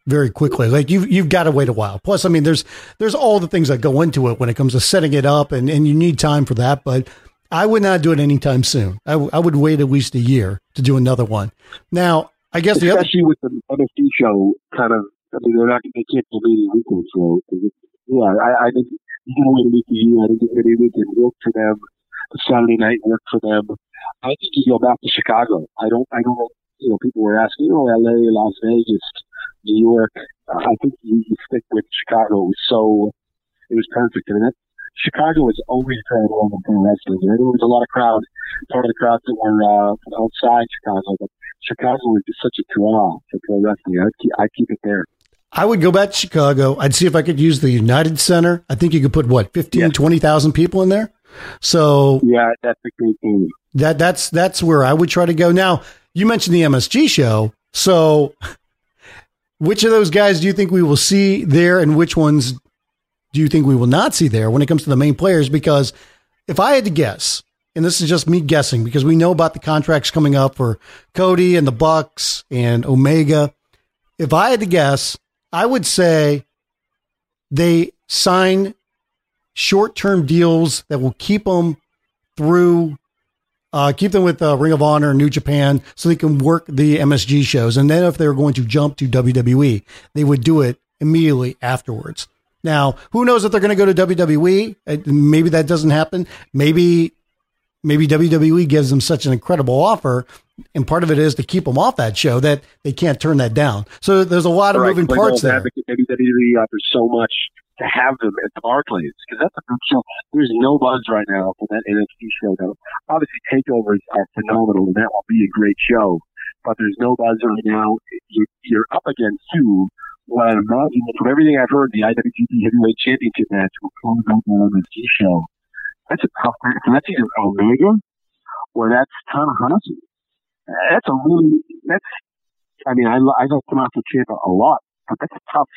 very quickly. Like you've got to wait a while. Plus, I mean, there's all the things that go into it when it comes to setting it up, and you need time for that. But I would not do it anytime soon. I would wait at least a year to do another one. Now, I guess especially with the MSG show, kind of. I mean, they can't do any weekend show. Yeah, I think you can wait at least a year. I think any weekend work for them. The Saturday night work for them. I think you go back to Chicago. I don't. You know, people were asking, LA, Las Vegas, New York. I think you stick with Chicago. It was perfect. I mean, Chicago has always tried well in pro wrestling. There was a lot of part of the crowd that were from outside Chicago, but Chicago is just such a draw for pro wrestling. I'd keep it there. I would go back to Chicago. I'd see if I could use the United Center. I think you could put 20,000 people in there. So yeah, that's a great thing. That's where I would try to go. Now, you mentioned the MSG show. So which of those guys do you think we will see there, and which ones do you think we will not see there when it comes to the main players? Because if I had to guess, and this is just me guessing, because we know about the contracts coming up for Cody and the Bucks and Omega. If I had to guess, I would say they sign short-term deals that will keep them through, keep them with Ring of Honor and New Japan so they can work the MSG shows. And then if they were going to jump to WWE, they would do it immediately afterwards. Now, who knows if they're going to go to WWE? Maybe that doesn't happen. Maybe WWE gives them such an incredible offer, and part of it is to keep them off that show that they can't turn that down. So there's a lot of moving parts there. WWE offers so much to have them at the Barclays, because that's a good show. There's no buzz right now for that NXT show. Now, obviously, takeovers are phenomenal, and that will be a great show. But there's no buzz right now. You're up against what I imagine, from everything I've heard, the IWGP Heavyweight Championship match will close out the NXT show. That's a tough match. That's either Omega or that's Tanahashi. I mean, I like Tommaso Ciampa a lot, but that's a tough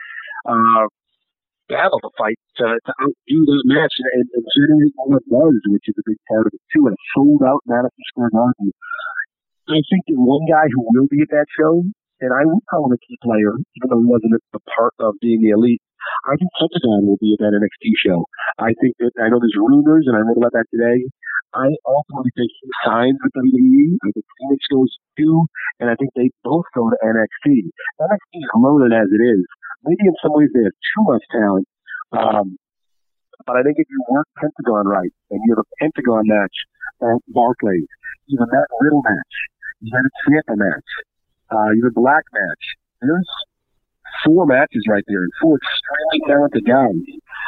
battle to fight to outdo that match and generate all it does, which is a big part of it too. And a sold out Madison Square Garden. I think that one guy who will be at that show, and I would call him a key player, even though he wasn't a part of being the Elite, I think Pentagon will be at that NXT show. I think that, I know there's rumors, and I read about that today. I ultimately think he signs with WWE. I think Phoenix goes too, and I think they both go to NXT. NXT is loaded as it is. Maybe in some ways they have too much talent, but I think if you work Pentagon right, and you have a Pentagon match at Barclays, you have that Riddle match, you have a Ciampa match, you have a Black match. There's 4 matches right there, and 4 extremely talented guys.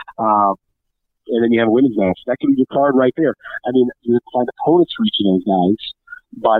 And then you have a women's match. That could be your card right there. I mean, you would find opponents for each of those guys, but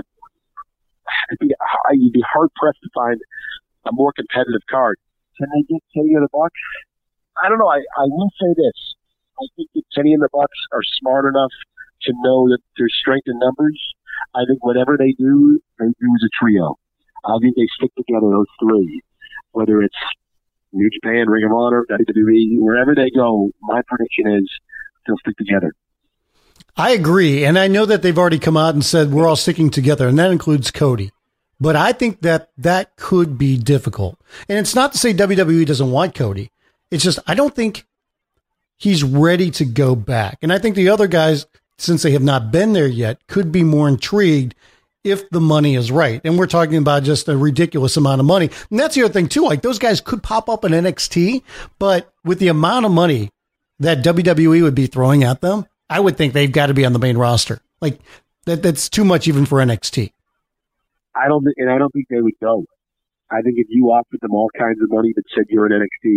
you'd be hard-pressed to find a more competitive card. Can they get Kenny and the Bucks? I don't know. I will say this. I think that Kenny and the Bucks are smart enough to know that there's strength in numbers. I think whatever they do as a trio. I think they stick together, those 3. Whether it's New Japan, Ring of Honor, WWE, wherever they go, my prediction is they'll stick together. I agree. And I know that they've already come out and said we're all sticking together, and that includes Cody. But I think that could be difficult. And it's not to say WWE doesn't want Cody. It's just I don't think he's ready to go back. And I think the other guys, since they have not been there yet, could be more intrigued if the money is right. And we're talking about just a ridiculous amount of money. And that's the other thing, too. Like, those guys could pop up in NXT, but with the amount of money that WWE would be throwing at them, I would think they've got to be on the main roster. Like, that's too much even for NXT. I don't think they would go. I think if you offered them all kinds of money that said you're in NXT,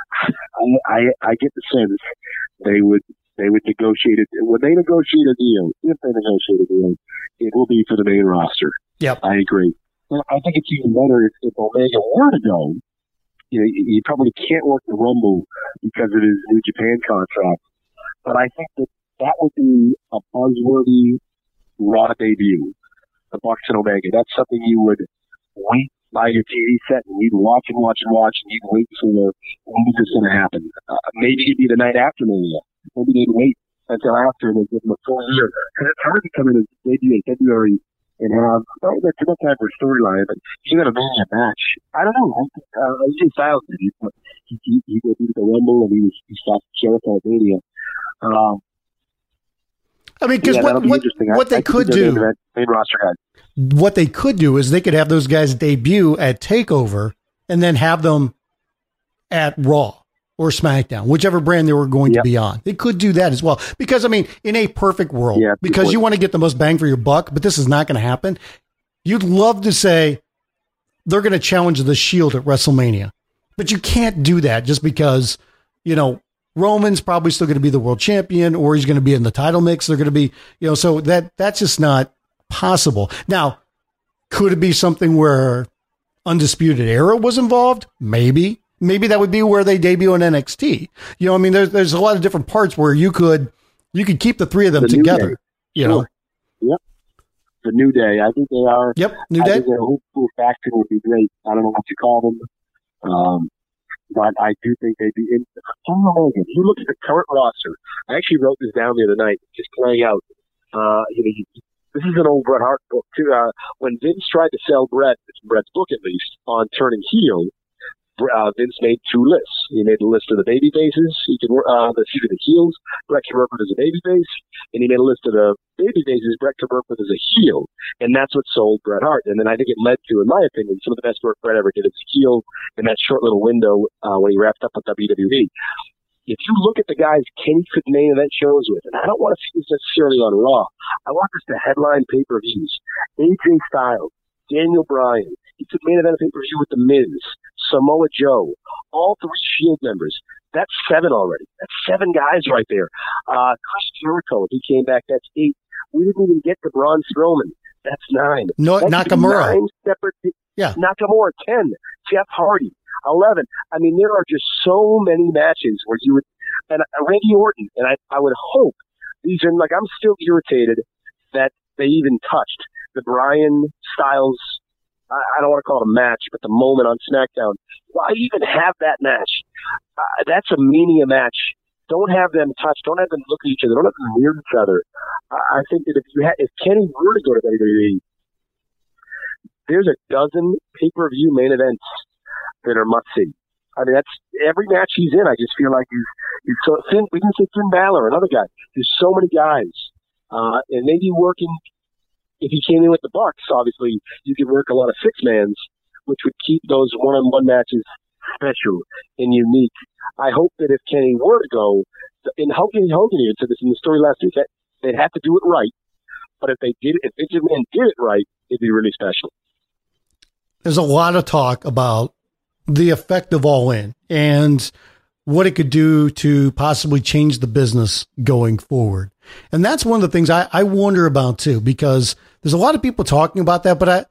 I get the sense they would negotiate it. When they negotiate a deal, if they negotiate a deal, it will be for the main roster. Yep. I agree. And I think it's even better if Omega were to go. You know, you probably can't work the Rumble because of his New Japan contract. But I think that would be a buzzworthy Raw debut. The Bucks and Omega. That's something you would wait by your TV set and you'd watch and watch and watch and you'd wait for when is this going to happen. Maybe it'd be the night after Mania. Maybe they'd wait until after and they'd give them a full year. Because it's hard to come in and debut in February and have that's enough time for a storyline. But you got a Mania match. I don't know. I think AJ Styles did it, but he went into the Rumble and he stopped Jericho at Mania. I mean, because what they could do, main roster guys. What they could do is they could have those guys debut at TakeOver and then have them at Raw or SmackDown, whichever brand they were going to be on. They could do that as well. Because, I mean, in a perfect world, because you want to get the most bang for your buck, but this is not going to happen. You'd love to say they're going to challenge the Shield at WrestleMania, but you can't do that just because, you know, Roman's probably still going to be the world champion, or he's going to be in the title mix. They're going to be, you know, so that's just not possible. Now, could it be something where Undisputed Era was involved? Maybe that would be where they debut on NXT. You know, I mean, there's a lot of different parts where you could keep the three of them together. You know, yep. The New Day. I think they are. Yep, New Day. I think their whole faction would be great. I don't know what you call them. But I do think they'd be in. If you look at the current roster, I actually wrote this down the other night, just playing out. This is an old Bret Hart book too. When Vince tried to sell Bret's book at least, on turning heel, Vince made two lists. He made a list of the baby faces. The heels. Bret can work with as a baby face, and he made a list of the baby faces Bret can work with as a heel, and that's what sold Bret Hart. And then I think it led to, in my opinion, some of the best work Bret ever did as a heel in that short little window when he wrapped up with WWE. If you look at the guys Kenny could main event shows with, and I don't want to see this necessarily on Raw, I want this to headline pay-per-views. AJ Styles, Daniel Bryan. He could main event a pay-per-view with The Miz, Samoa Joe, all three Shield members. That's 7 already. That's 7 guys right there. Chris Jericho, if he came back, that's 8. We didn't even get to Braun Strowman. That's 9. No, Nakamura. 9 separate. Nakamura, 10. Jeff Hardy, 11. I mean, there are just so many matches where you would, and Randy Orton, and I would hope these are, like, I'm still irritated that they even touched the Bryan Styles, I don't want to call it a match, but the moment on SmackDown. Why even have that match? That's a Mania match. Don't have them touch. Don't have them look at each other. Don't have them near each other. I think that if Kenny were to go to WWE, there's a dozen pay-per-view main events that are must-see. I mean, that's every match he's in. I just feel like he's so thin. We didn't say Finn Balor, another guy. There's so many guys, and maybe working. If he came in with the Bucks, obviously you could work a lot of 6-mans, which would keep those one-on-one matches special and unique. I hope that if Kenny were to go, and Hogan even said this in the story last week, they'd have to do it right. But if Vince McMahon did it right, it'd be really special. There's a lot of talk about the effect of All In and what it could do to possibly change the business going forward. And that's one of the things I wonder about too, because there's a lot of people talking about that, but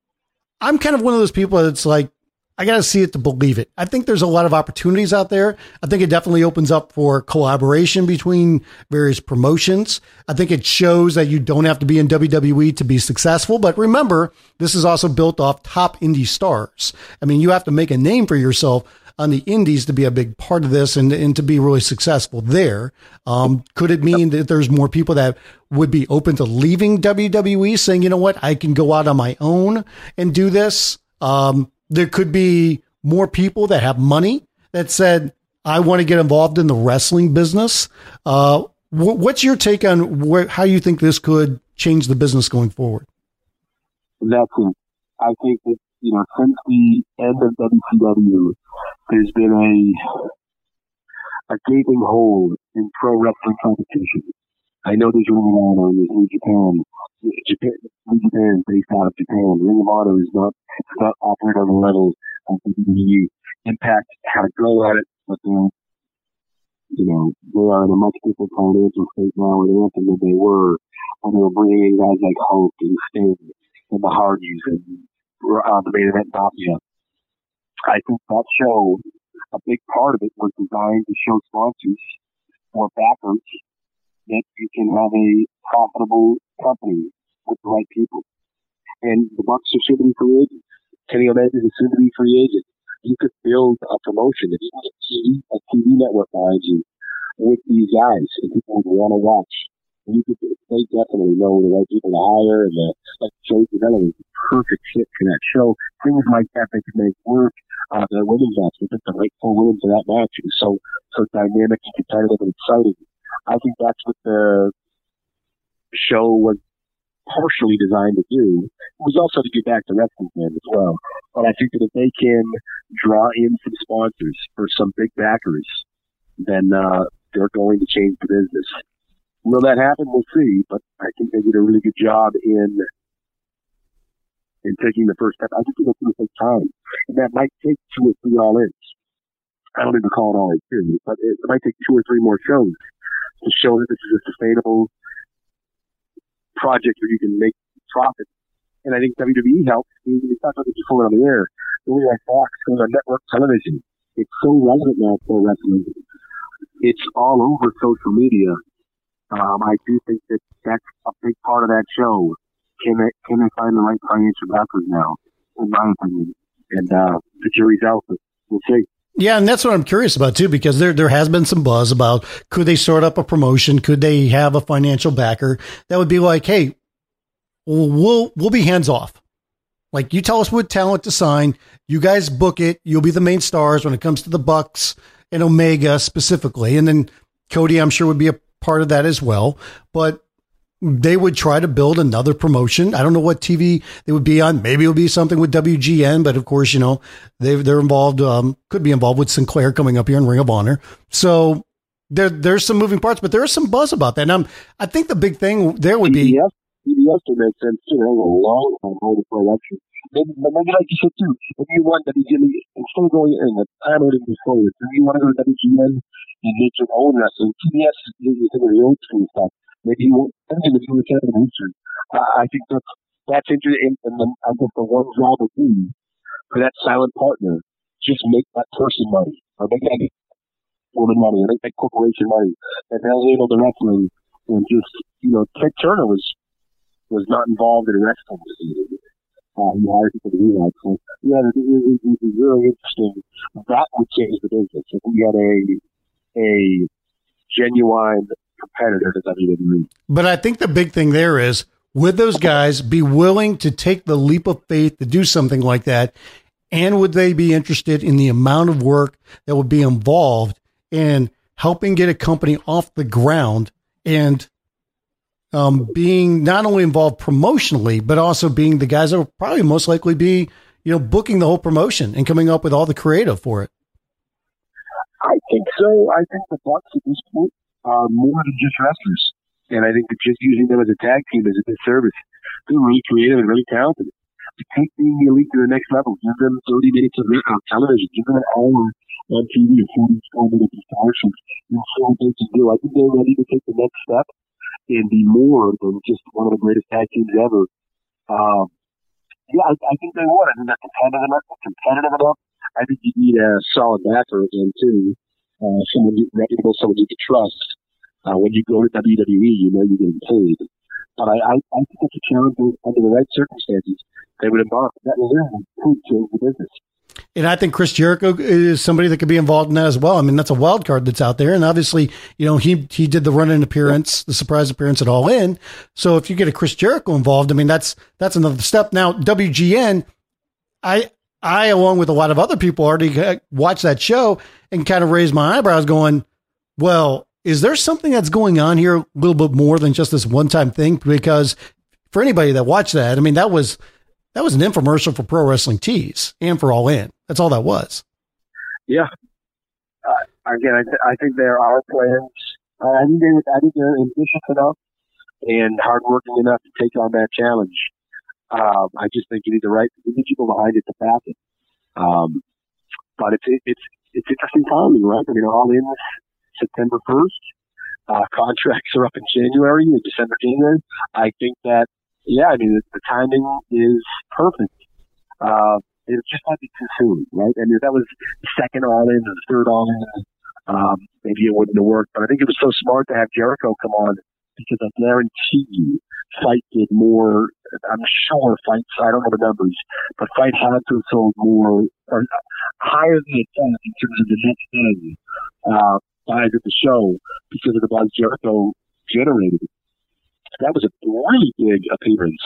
I'm kind of one of those people that's like, I got to see it to believe it. I think there's a lot of opportunities out there. I think it definitely opens up for collaboration between various promotions. I think it shows that you don't have to be in WWE to be successful. But remember, this is also built off top indie stars. I mean, you have to make a name for yourself on the indies to be a big part of this and to be really successful there. Could it mean that there's more people that would be open to leaving WWE saying, you know what, I can go out on my own and do this? There could be more people that have money that said, I want to get involved in the wrestling business. What's your take on how you think this could change the business going forward? That's it. I think that, since the end of WCW, there's been a gaping hole in pro wrestling competition. I know there's Ring of Honor and there's New Japan. New Japan is based out of Japan. Ring of Honor is not operating on the level of WWE. Impact had a go at it, but they are in a much different financial state now than they were when they were bringing in guys like Hulk and Sting and the Hardys and the Main Event Mafia. I think that show, a big part of it was designed to show sponsors or backers that you can have a profitable company with the right people. And the Bucks are soon to be free agents. Kenny Omega is soon to be free agent. You could build a promotion. If you get a TV network behind you with these guys, and people would want to watch. They definitely know the right people to hire, and like Joe Janela is a perfect fit for that show. Things like that they could make work. The women's match, they picked the right four women for that match. It was so dynamic and competitive and exciting. I think that's what the show was partially designed to do. It was also to get back to wrestling fans as well. But I think that if they can draw in some sponsors or some big backers, then they're going to change the business. Will that happen? We'll see. But I think they did a really good job in taking the first step. I think it's going to take time, and that might take 2 or 3 all-ins. I don't even call it all-in period, but it might take 2 or 3 more shows to show that this is a sustainable project where you can make profit. And I think WWE helps. It's not something just pulling on the air. The way like Fox goes on network television, it's so relevant now for wrestling. It's all over social media. I do think that that's a big part of that show. Can they find the right financial backers now, in my opinion? And the jury's out, but we'll see. Yeah, and that's what I'm curious about, too, because there has been some buzz about could they start up a promotion? Could they have a financial backer that would be like, hey, we'll be hands off. Like, you tell us what talent to sign. You guys book it. You'll be the main stars when it comes to the Bucks and Omega specifically. And then Cody, I'm sure, would be a part of that as well. But they would try to build another promotion. I don't know what TV they would be on. Maybe it'll be something with WGN, but of course, you know, they're involved, could be involved with Sinclair coming up here in Ring of Honor. So there's some moving parts, but there is some buzz about that. And I think the big thing there would be CBS to make sense too. They have a long time holding for election. Maybe like you said too, if you want WGN, instead of going in, I don't even forward. If you want to go to WGN and make your own wrestling, CBS is some of the old school stuff. Maybe you won't think if you were Kevin Richard. I think that's interesting. And then I guess the one job would be for that silent partner, just make that person money, or make that woman money, or make that corporation money, and they'll handle the wrestling. And just, you know, Ted Turner was not involved in wrestling. He hired people to do that. So yeah, it was really interesting. That would change the business if we had a genuine competitor to WWE. But I think the big thing there is, would those guys be willing to take the leap of faith to do something like that? And would they be interested in the amount of work that would be involved in helping get a company off the ground and being not only involved promotionally, but also being the guys that will probably most likely be, you know, booking the whole promotion and coming up with all the creative for it? I think so. I think the Bucks at this point are more than just wrestlers. And I think that just using them as a tag team is a disservice. They're really creative and really talented. To take being the elite to the next level, give them 30 minutes of television, give them an hour on TV, 40 minutes of commercials, and see what they can do. I think they're ready to take the next step and be more than just one of the greatest tag teams ever. I think they would. I think they're competitive enough. I think you need a solid backer again, too. Someone reputable, someone you can trust. When you go to WWE, you know you're getting paid. But I think it's a challenge under the right circumstances. They would embark. That really could change the business. And I think Chris Jericho is somebody that could be involved in that as well. I mean, that's a wild card that's out there. And obviously, you know, he did the run-in appearance, the surprise appearance at All In. So if you get a Chris Jericho involved, I mean, that's another step. Now, WGN, I, along with a lot of other people, already watched that show and kind of raised my eyebrows going, well, is there something that's going on here a little bit more than just this one-time thing? Because for anybody that watched that, I mean, that was an infomercial for Pro Wrestling Tees and for All In. That's all that was. Yeah. Again, I think there are plans. I think they're ambitious enough and hardworking enough to take on that challenge. I just think you need people behind it to back it. But it's interesting timing, right? I mean, All In September 1st. Contracts are up in December, January. I think that, I mean, the timing is perfect. It just might be too soon, right? I mean, if that was the second All In or the third All In, maybe it wouldn't have worked. But I think it was so smart to have Jericho come on because I guarantee you Fight did more. I'm sure Fight, I don't know the numbers, but Fight had to have sold more or higher than it does in terms of the next day buys at the show because of the buzz Jericho generated. That was a really big appearance.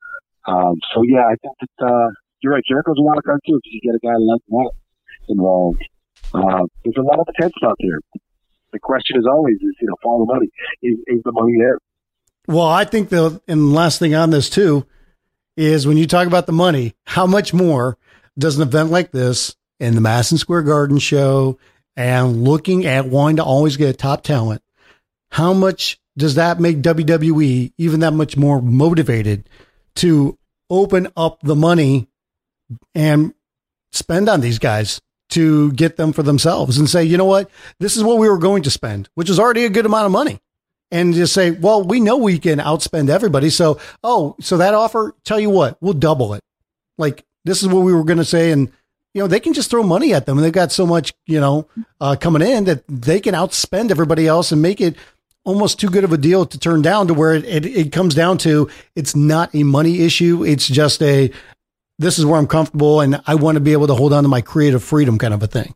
So yeah, I think that you're right. Jericho's a wild card too, because you get a guy like that involved. There's a lot of potential out there. The question is always, follow the money. Is the money there? Well, I think and the last thing on this too is when you talk about the money, how much more does an event like this in the Madison Square Garden show and looking at wanting to always get top talent, how much does that make WWE even that much more motivated to open up the money and spend on these guys to get them for themselves and say, you know what, this is what we were going to spend, which is already a good amount of money. And just say, well, we know we can outspend everybody. So that offer, tell you what, we'll double it. Like, this is what we were going to say. And, they can just throw money at them. And they've got so much, coming in that they can outspend everybody else and make it almost too good of a deal to turn down, to where it comes down to, it's not a money issue. It's just this is where I'm comfortable and I want to be able to hold on to my creative freedom kind of a thing.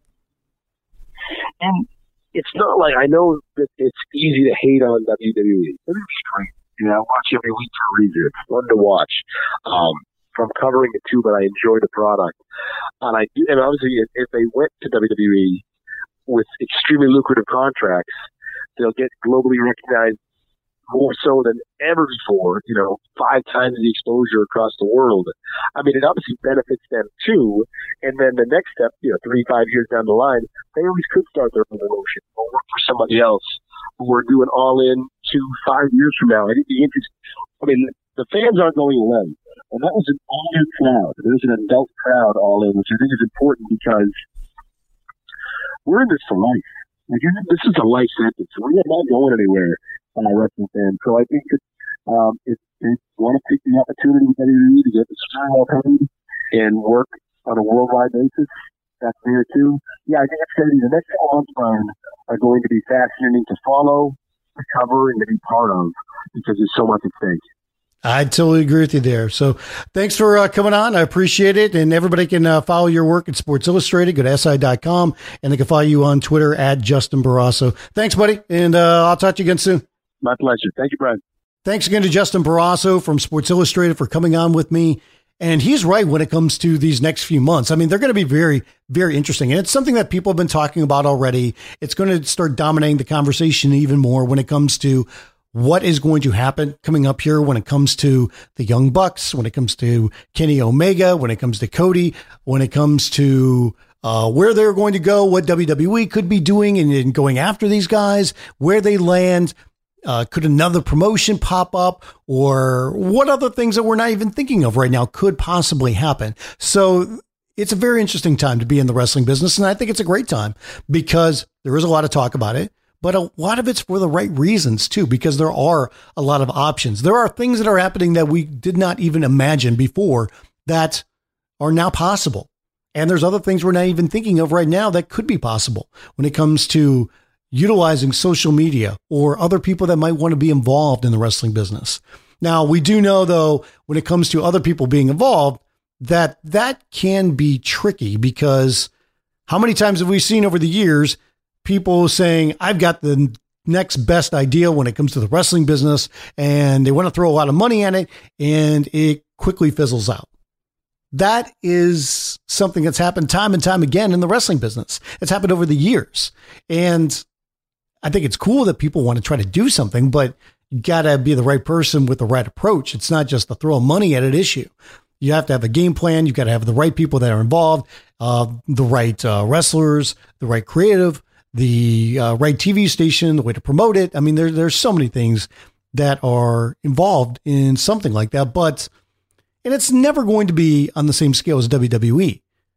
And it's not like, I know that it's easy to hate on WWE. It's straight. I watch every week for a reason. It's fun to watch. From covering it too, but I enjoy the product. And I do, and obviously if they went to WWE with extremely lucrative contracts, they'll get globally recognized more so than ever before, 5 times the exposure across the world. I mean, it obviously benefits them too. And then the next step, 3-5 years down the line, they always could start their own promotion or work for somebody else who are doing all in 2-5 years from now. I think the fans aren't going away. And that was an older crowd. It was an adult crowd all in, which I think is important because we're in this for life. This is a life sentence. We're not going anywhere, wrestling fans. So I think if they want to take the opportunity with WWE to get the small paid and work on a worldwide basis, that's there too. Yeah, I think it's going to be the next 4 months, Brian, are going to be fascinating to follow, to cover, and to be part of because there's so much at stake. I totally agree with you there. So thanks for coming on. I appreciate it. And everybody can follow your work at Sports Illustrated. Go to SI.com and they can follow you on Twitter at Justin Barrasso. Thanks, buddy. And I'll talk to you again soon. My pleasure. Thank you, Brian. Thanks again to Justin Barrasso from Sports Illustrated for coming on with me. And he's right when it comes to these next few months. I mean, they're going to be very, very interesting. And it's something that people have been talking about already. It's going to start dominating the conversation even more when it comes to what is going to happen coming up here when it comes to the Young Bucks, when it comes to Kenny Omega, when it comes to Cody, when it comes to where they're going to go, what WWE could be doing and going after these guys, where they land. Could another promotion pop up, or what other things that we're not even thinking of right now could possibly happen? So it's a very interesting time to be in the wrestling business. And I think it's a great time because there is a lot of talk about it. But a lot of it's for the right reasons too, because there are a lot of options. There are things that are happening that we did not even imagine before that are now possible. And there's other things we're not even thinking of right now that could be possible when it comes to utilizing social media or other people that might want to be involved in the wrestling business. Now, we do know, though, when it comes to other people being involved, that can be tricky because how many times have we seen over the years people saying, I've got the next best idea when it comes to the wrestling business, and they want to throw a lot of money at it, and it quickly fizzles out. That is something that's happened time and time again in the wrestling business. It's happened over the years. And I think it's cool that people want to try to do something, but you got to be the right person with the right approach. It's not just to throw money at an issue. You have to have a game plan. You've got to have the right people that are involved, the right wrestlers, the right creative, the right TV station, the way to promote it. I mean, there's so many things that are involved in something like that, and it's never going to be on the same scale as WWE,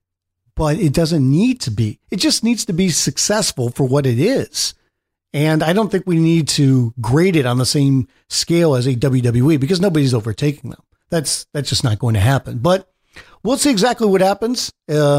but it doesn't need to be. It just needs to be successful for what it is. And I don't think we need to grade it on the same scale as a WWE because nobody's overtaking them. That's just not going to happen, but we'll see exactly what happens.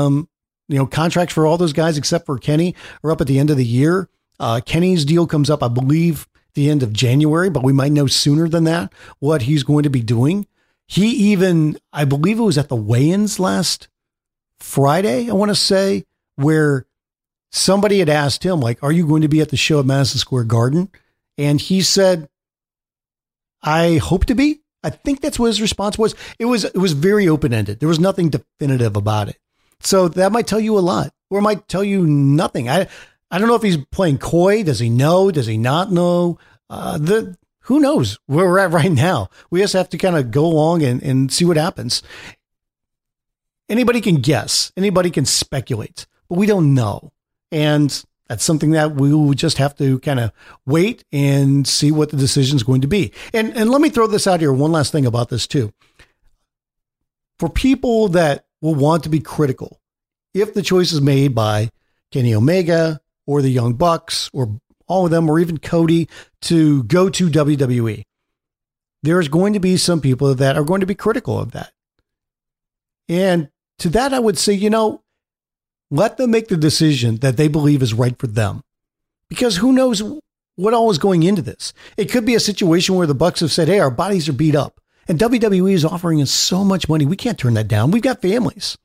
Contracts for all those guys, except for Kenny, are up at the end of the year. Kenny's deal comes up, I believe, the end of January, but we might know sooner than that what he's going to be doing. He even, I believe it was at the weigh-ins last Friday, I want to say, where somebody had asked him, like, are you going to be at the show at Madison Square Garden? And he said, I hope to be. I think that's what his response was. It was very open-ended. There was nothing definitive about it. So that might tell you a lot, or it might tell you nothing. I don't know if he's playing coy. Does he know? Does he not know? Who knows where we're at right now? We just have to kind of go along and see what happens. Anybody can guess. Anybody can speculate, but we don't know. And that's something that we will just have to kind of wait and see what the decision is going to be. And let me throw this out here. One last thing about this too. For people that will want to be critical, if the choice is made by Kenny Omega or the Young Bucks or all of them, or even Cody, to go to WWE, there's going to be some people that are going to be critical of that. And to that, I would say, let them make the decision that they believe is right for them, because who knows what all is going into this. It could be a situation where the Bucks have said, hey, our bodies are beat up and WWE is offering us so much money. We can't turn that down. We've got families.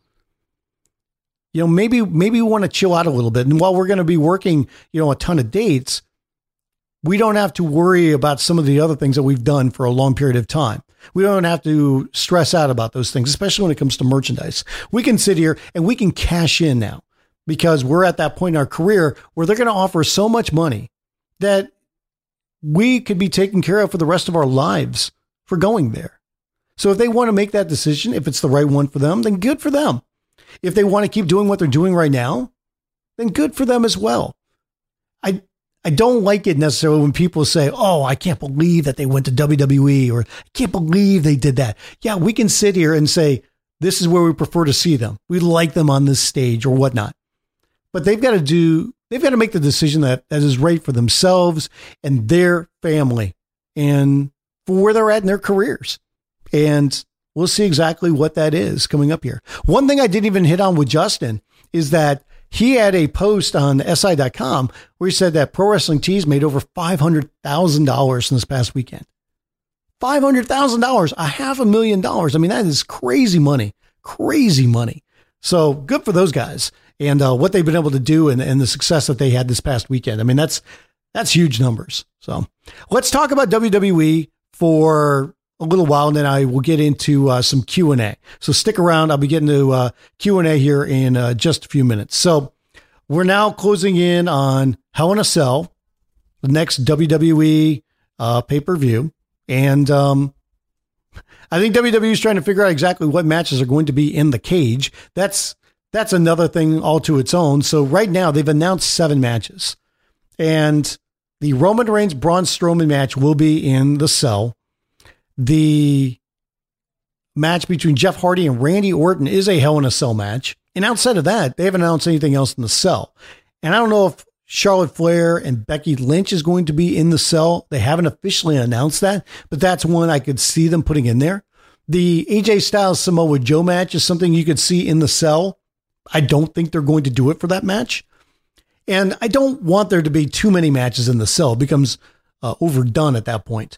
Maybe we want to chill out a little bit. And while we're going to be working, a ton of dates, we don't have to worry about some of the other things that we've done for a long period of time. We don't have to stress out about those things, especially when it comes to merchandise. We can sit here and we can cash in now, because we're at that point in our career where they're going to offer so much money that we could be taken care of for the rest of our lives for going there. So if they want to make that decision, if it's the right one for them, then good for them. If they want to keep doing what they're doing right now, then good for them as well. I don't like it necessarily when people say, oh, I can't believe that they went to WWE, or I can't believe they did that. Yeah, we can sit here and say, this is where we prefer to see them. We like them on this stage or whatnot. But they've got to make the decision that is right for themselves and their family and for where they're at in their careers. And we'll see exactly what that is coming up here. One thing I didn't even hit on with Justin is that he had a post on SI.com where he said that Pro Wrestling Tees made over $500,000 in this past weekend. $500,000, $500,000. I mean, that is crazy money. So good for those guys and what they've been able to do and the success that they had this past weekend. I mean, that's huge numbers. So let's talk about WWE for a little while, and then I will get into some Q&A. So stick around. I'll be getting to Q&A here in just a few minutes. So we're now closing in on Hell in a Cell, the next WWE pay-per-view. And I think WWE is trying to figure out exactly what matches are going to be in the cage. That's another thing all to its own. So right now they've announced 7 matches. And the Roman Reigns Braun Strowman match will be in the cell. The match between Jeff Hardy and Randy Orton is a Hell in a Cell match. And outside of that, they haven't announced anything else in the cell. And I don't know if Charlotte Flair and Becky Lynch is going to be in the cell. They haven't officially announced that, but that's one I could see them putting in there. The AJ Styles Samoa Joe match is something you could see in the cell. I don't think they're going to do it for that match. And I don't want there to be too many matches in the cell. It becomes overdone at that point.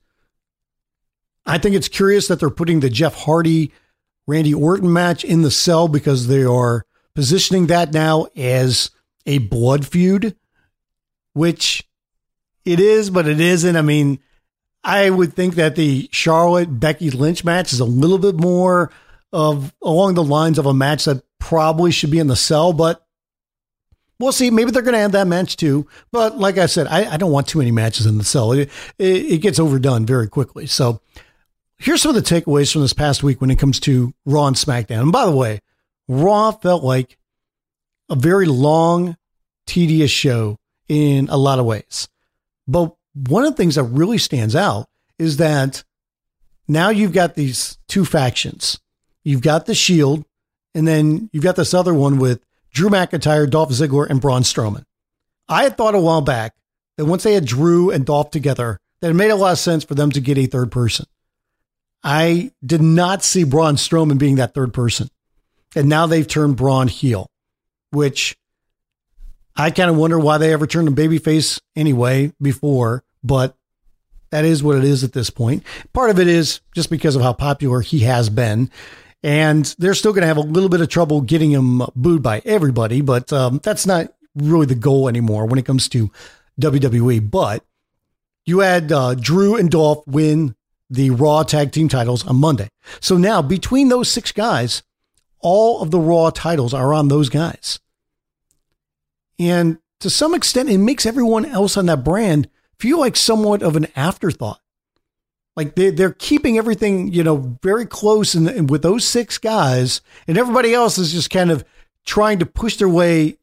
I think it's curious that they're putting the Jeff Hardy, Randy Orton match in the cell because they are positioning that now as a blood feud, which it is, but it isn't. I mean, I would think that the Charlotte Becky Lynch match is a little bit more of along the lines of a match that probably should be in the cell, but we'll see. Maybe they're going to add that match too. But like I said, I don't want too many matches in the cell. It gets overdone very quickly. So here's some of the takeaways from this past week when it comes to Raw and SmackDown. And by the way, Raw felt like a very long, tedious show in a lot of ways. But one of the things that really stands out is that now you've got these two factions. You've got the Shield, and then you've got this other one with Drew McIntyre, Dolph Ziggler, and Braun Strowman. I had thought a while back that once they had Drew and Dolph together, that it made a lot of sense for them to get a third person. I did not see Braun Strowman being that third person. And now they've turned Braun heel, which I kind of wonder why they ever turned him babyface anyway before, but that is what it is at this point. Part of it is just because of how popular he has been. And they're still going to have a little bit of trouble getting him booed by everybody, but that's not really the goal anymore when it comes to WWE. But you had Drew and Dolph win the Raw tag team titles on Monday. So now between those 6 guys, all of the Raw titles are on those guys. And to some extent, it makes everyone else on that brand feel like somewhat of an afterthought. Like they're keeping everything, very close and with those 6 guys, and everybody else is just kind of trying to push their way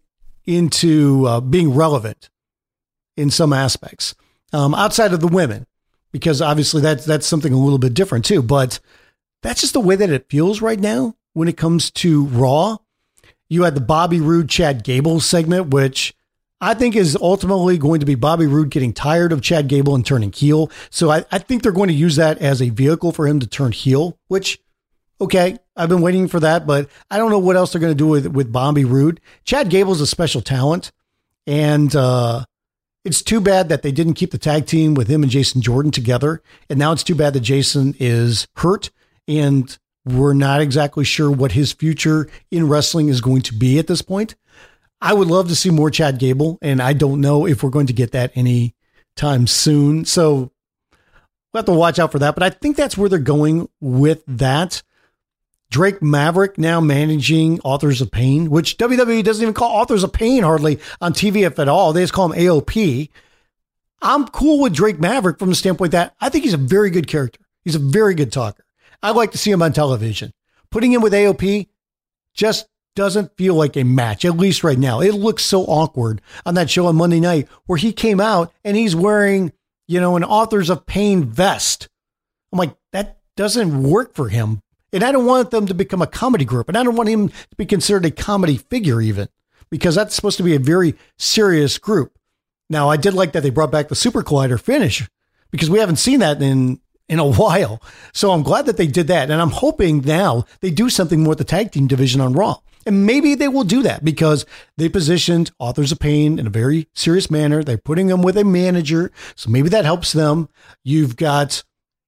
into being relevant in some aspects, outside of the women, because obviously that's something a little bit different too. But that's just the way that it feels right now when it comes to Raw. You had the Bobby Roode, Chad Gable segment, which I think is ultimately going to be Bobby Roode getting tired of Chad Gable and turning heel. So I think they're going to use that as a vehicle for him to turn heel, which, okay, I've been waiting for that, but I don't know what else they're going to do with Bobby Roode. Chad Gable's a special talent, and it's too bad that they didn't keep the tag team with him and Jason Jordan together. And now it's too bad that Jason is hurt, and we're not exactly sure what his future in wrestling is going to be at this point. I would love to see more Chad Gable, and I don't know if we're going to get that anytime soon. So we'll have to watch out for that. But I think that's where they're going with that. Drake Maverick now managing Authors of Pain, which WWE doesn't even call Authors of Pain hardly on TV, if at all. They just call him AOP. I'm cool with Drake Maverick from the standpoint that I think he's a very good character. He's a very good talker. I'd like to see him on television. Putting him with AOP just doesn't feel like a match, at least right now. It looks so awkward on that show on Monday night where he came out and he's wearing, an Authors of Pain vest. I'm like, that doesn't work for him. And I don't want them to become a comedy group. And I don't want him to be considered a comedy figure even, because that's supposed to be a very serious group. Now, I did like that they brought back the Super Collider finish, because we haven't seen that in a while. So I'm glad that they did that. And I'm hoping now they do something more with the tag team division on Raw. And maybe they will do that because they positioned Authors of Pain in a very serious manner. They're putting them with a manager. So maybe that helps them. You've got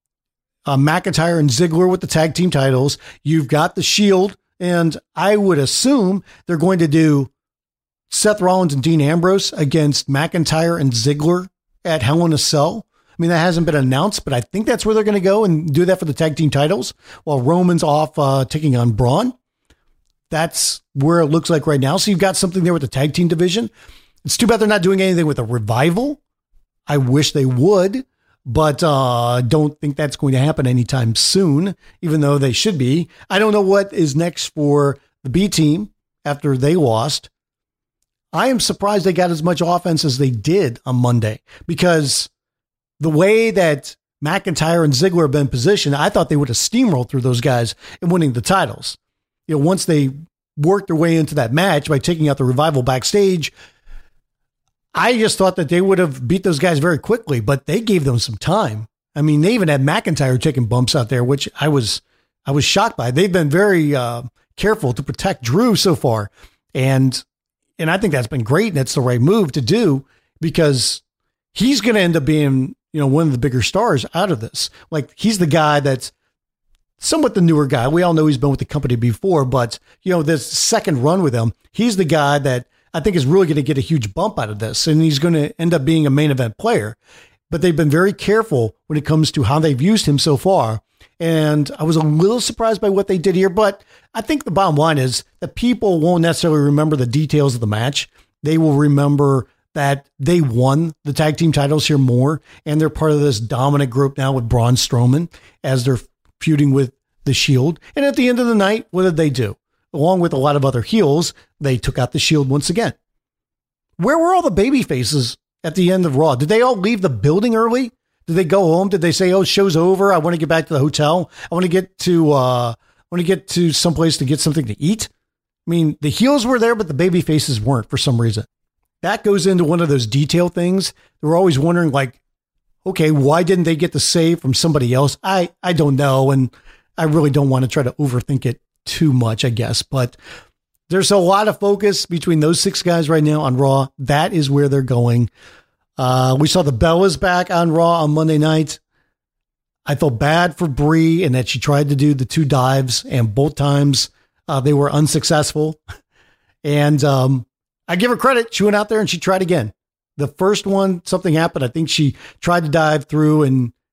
McIntyre and Ziggler with the tag team titles. You've got the Shield. And I would assume they're going to do Seth Rollins and Dean Ambrose against McIntyre and Ziggler at Hell in a Cell. I mean, that hasn't been announced, but I think that's where they're going to go and do that for the tag team titles while Roman's off taking on Braun. That's where it looks like right now. So you've got something there with the tag team division. It's too bad they're not doing anything with a Revival. I wish they would, but don't think that's going to happen anytime soon, even though they should be. I don't know what is next for the B team after they lost. I am surprised they got as much offense as they did on Monday, because the way that McIntyre and Ziggler have been positioned, I thought they would have steamrolled through those guys and winning the titles. Once they worked their way into that match by taking out the Revival backstage, I just thought that they would have beat those guys very quickly, but they gave them some time. I mean, they even had McIntyre taking bumps out there, which I was shocked by. They've been very careful to protect Drew so far. And I think that's been great. And that's the right move to do, because he's going to end up being, one of the bigger stars out of this. Like, he's the guy that's somewhat the newer guy. We all know he's been with the company before, but this second run with him, he's the guy that I think is really going to get a huge bump out of this. And he's going to end up being a main event player, but they've been very careful when it comes to how they've used him so far. And I was a little surprised by what they did here, but I think the bottom line is that people won't necessarily remember the details of the match. They will remember that they won the tag team titles here more, and they're part of this dominant group now with Braun Strowman as they're feuding with the Shield. And at the end of the night, what did they do? Along with a lot of other heels, they took out the Shield once again. Where were all the baby faces at the end of Raw? Did they all leave the building early? Did they go home? Did they say, "Oh, show's over. I want to get back to the hotel. I want to get to someplace to get something to eat"? I mean, the heels were there, but the baby faces weren't for some reason. That goes into one of those detail things. We're always wondering, like, okay, why didn't they get the save from somebody else? I don't know. And I really don't want to try to overthink it too much, I guess. But there's a lot of focus between those 6 guys right now on Raw. That is where they're going. We saw the Bellas back on Raw on Monday night. I felt bad for Brie and that she tried to do the 2 dives, and both times they were unsuccessful. And I give her credit. She went out there and she tried again. The first one, something happened. I think she tried to dive through, and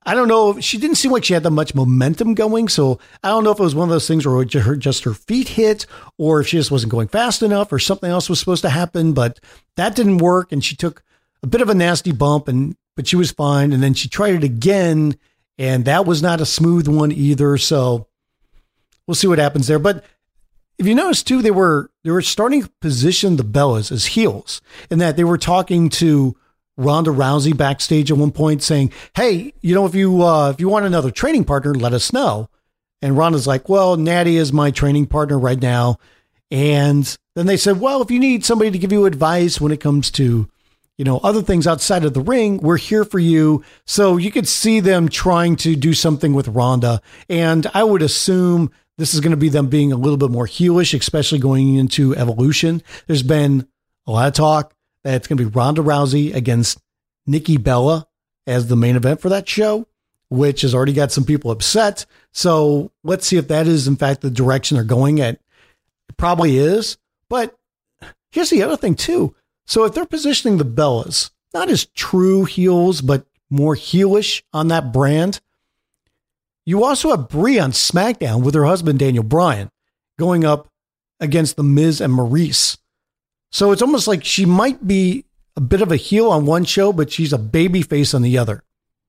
I don't know. She didn't seem like she had that much momentum going. So I don't know if it was one of those things where just her feet hit or if she just wasn't going fast enough or something else was supposed to happen, but that didn't work. And she took a bit of a nasty bump but she was fine. And then she tried it again and that was not a smooth one either. So we'll see what happens there. But if you notice too, they were starting to position the Bellas as heels in that they were talking to Ronda Rousey backstage at one point saying, hey, if you want another training partner, let us know. And Ronda's like, well, Natty is my training partner right now. And then they said, well, if you need somebody to give you advice when it comes to, other things outside of the ring, we're here for you. So you could see them trying to do something with Ronda. And I would assume this is going to be them being a little bit more heelish, especially going into Evolution. There's been a lot of talk that it's going to be Ronda Rousey against Nikki Bella as the main event for that show, which has already got some people upset. So let's see if that is, in fact, the direction they're going at. It probably is. But here's the other thing, too. So if they're positioning the Bellas, not as true heels, but more heelish on that brand, you also have Brie on SmackDown with her husband, Daniel Bryan, going up against The Miz and Maurice. So it's almost like she might be a bit of a heel on one show, but she's a baby face on the other.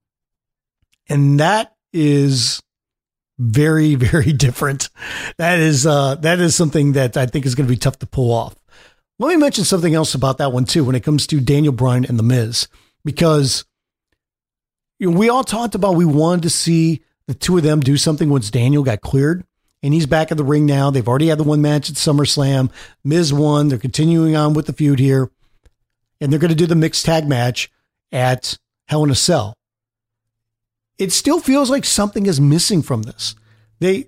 And that is very, very different. That is something that I think is going to be tough to pull off. Let me mention something else about that one too, when it comes to Daniel Bryan and The Miz, because we all talked about, we wanted to see the two of them do something once Daniel got cleared. And he's back in the ring now. They've already had the one match at SummerSlam. Miz won. They're continuing on with the feud here. And they're going to do the mixed tag match at Hell in a Cell. It still feels like something is missing from this. They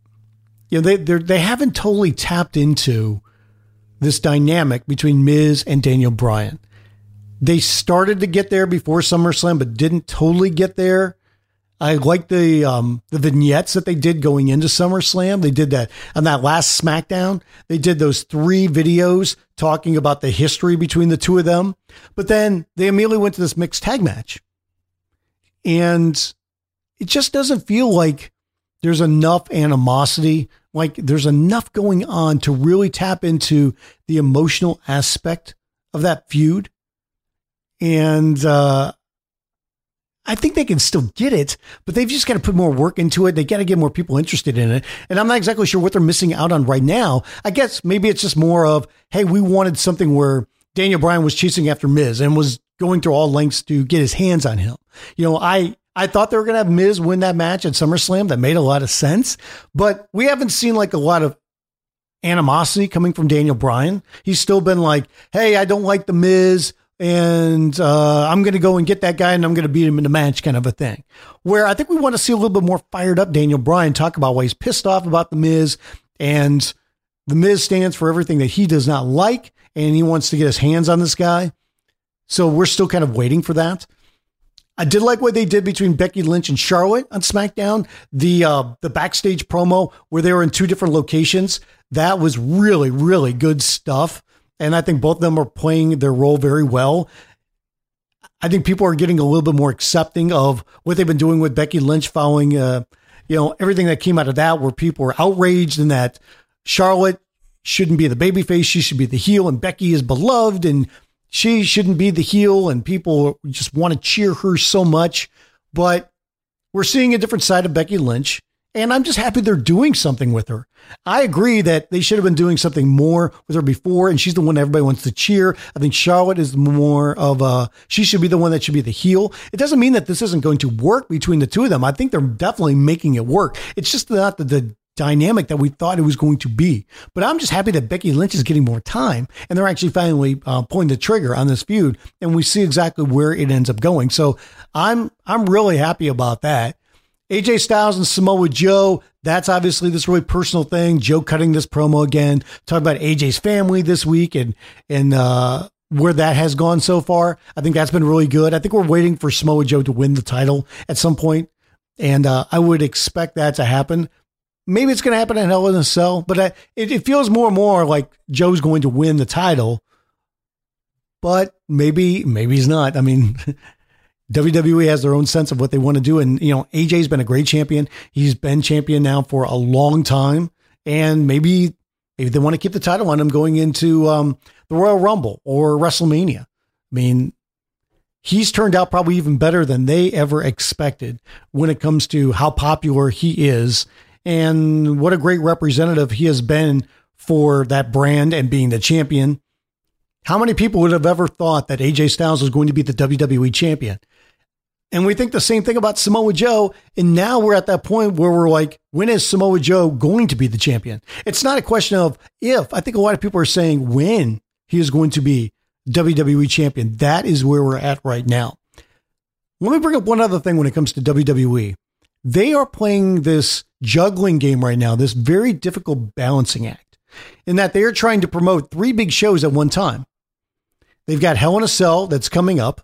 haven't totally tapped into this dynamic between Miz and Daniel Bryan. They started to get there before SummerSlam, but didn't totally get there. I like the vignettes that they did going into SummerSlam. They did that on that last SmackDown. They did those 3 videos talking about the history between the two of them. But then they immediately went to this mixed tag match. And it just doesn't feel like there's enough animosity, like there's enough going on to really tap into the emotional aspect of that feud. And I think they can still get it, but they've just got to put more work into it. They got to get more people interested in it. And I'm not exactly sure what they're missing out on right now. I guess maybe it's just more of, hey, we wanted something where Daniel Bryan was chasing after Miz and was going through all lengths to get his hands on him. I thought they were going to have Miz win that match at SummerSlam. That made a lot of sense, but we haven't seen like a lot of animosity coming from Daniel Bryan. He's still been like, hey, I don't like the Miz. And I'm going to go and get that guy and I'm going to beat him in the match, kind of a thing. Where I think we want to see a little bit more fired up Daniel Bryan talk about why he's pissed off about The Miz. And The Miz stands for everything that he does not like. And he wants to get his hands on this guy. So we're still kind of waiting for that. I did like what they did between Becky Lynch and Charlotte on SmackDown. The backstage promo where they were in 2 different locations. That was really, really good stuff. And I think both of them are playing their role very well. I think people are getting a little bit more accepting of what they've been doing with Becky Lynch following, everything that came out of that, where people were outraged and that Charlotte shouldn't be the babyface. She should be the heel, and Becky is beloved and she shouldn't be the heel. And people just want to cheer her so much, but we're seeing a different side of Becky Lynch. And I'm just happy they're doing something with her. I agree that they should have been doing something more with her before, and she's the one everybody wants to cheer. I think Charlotte is more of she should be the one that should be the heel. It doesn't mean that this isn't going to work between the two of them. I think they're definitely making it work. It's just not the dynamic that we thought it was going to be. But I'm just happy that Becky Lynch is getting more time, and they're actually finally pulling the trigger on this feud, and we see exactly where it ends up going. So I'm really happy about that. AJ Styles and Samoa Joe, that's obviously this really personal thing. Joe cutting this promo again, talking about AJ's family this week and where that has gone so far. I think that's been really good. I think we're waiting for Samoa Joe to win the title at some point, and I would expect that to happen. Maybe it's going to happen at Hell in a Cell, but it feels more and more like Joe's going to win the title, but maybe he's not. I mean, WWE has their own sense of what they want to do. And, AJ's been a great champion. He's been champion now for a long time. And maybe they want to keep the title on him going into the Royal Rumble or WrestleMania. I mean, he's turned out probably even better than they ever expected when it comes to how popular he is and what a great representative he has been for that brand and being the champion. How many people would have ever thought that AJ Styles was going to be the WWE champion? And we think the same thing about Samoa Joe. And now we're at that point where we're like, when is Samoa Joe going to be the champion? It's not a question of if. I think a lot of people are saying when he is going to be WWE champion. That is where we're at right now. Let me bring up one other thing when it comes to WWE. They are playing this juggling game right now, this very difficult balancing act, in that they are trying to promote 3 big shows at one time. They've got Hell in a Cell that's coming up.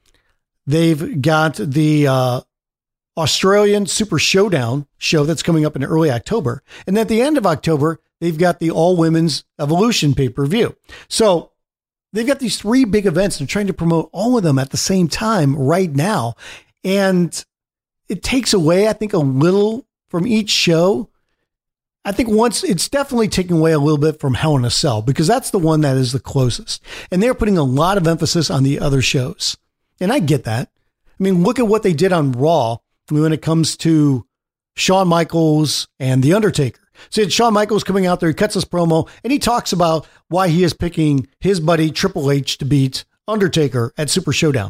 They've got the Australian Super Showdown show that's coming up in early October. And at the end of October, they've got the All Women's Evolution pay-per-view. So they've got these 3 big events. They're trying to promote all of them at the same time right now. And it takes away, I think, a little from each show. I think it's definitely taking away a little bit from Hell in a Cell because that's the one that is the closest. And they're putting a lot of emphasis on the other shows. And I get that. I mean, look at what they did on Raw when it comes to Shawn Michaels and The Undertaker. So you had Shawn Michaels coming out there, he cuts his promo, and he talks about why he is picking his buddy Triple H to beat Undertaker at Super Showdown.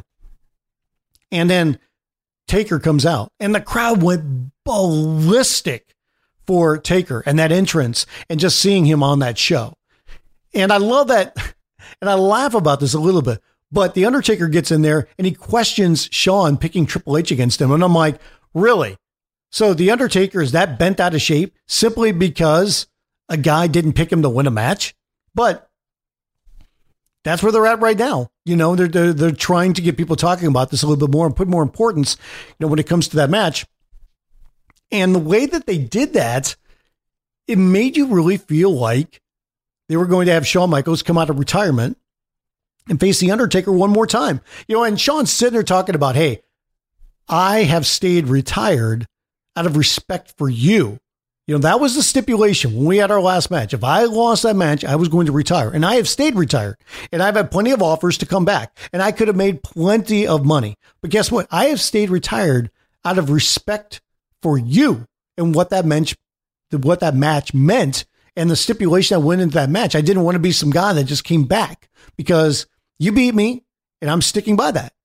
And then Taker comes out, and the crowd went ballistic for Taker and that entrance and just seeing him on that show. And I love that, and I laugh about this a little bit. But The Undertaker gets in there and he questions Shawn picking Triple H against him. And I'm like, really? So The Undertaker is that bent out of shape simply because a guy didn't pick him to win a match? But that's where they're at right now. They're trying to get people talking about this a little bit more and put more importance, when it comes to that match. And the way that they did that, it made you really feel like they were going to have Shawn Michaels come out of retirement and face The Undertaker one more time. And Shawn's sitting there talking about, hey, I have stayed retired out of respect for you. That was the stipulation when we had our last match. If I lost that match, I was going to retire. And I have stayed retired. And I've had plenty of offers to come back. And I could have made plenty of money. But guess what? I have stayed retired out of respect for you and what that match meant and the stipulation that went into that match. I didn't want to be some guy that just came back because you beat me, and I'm sticking by that.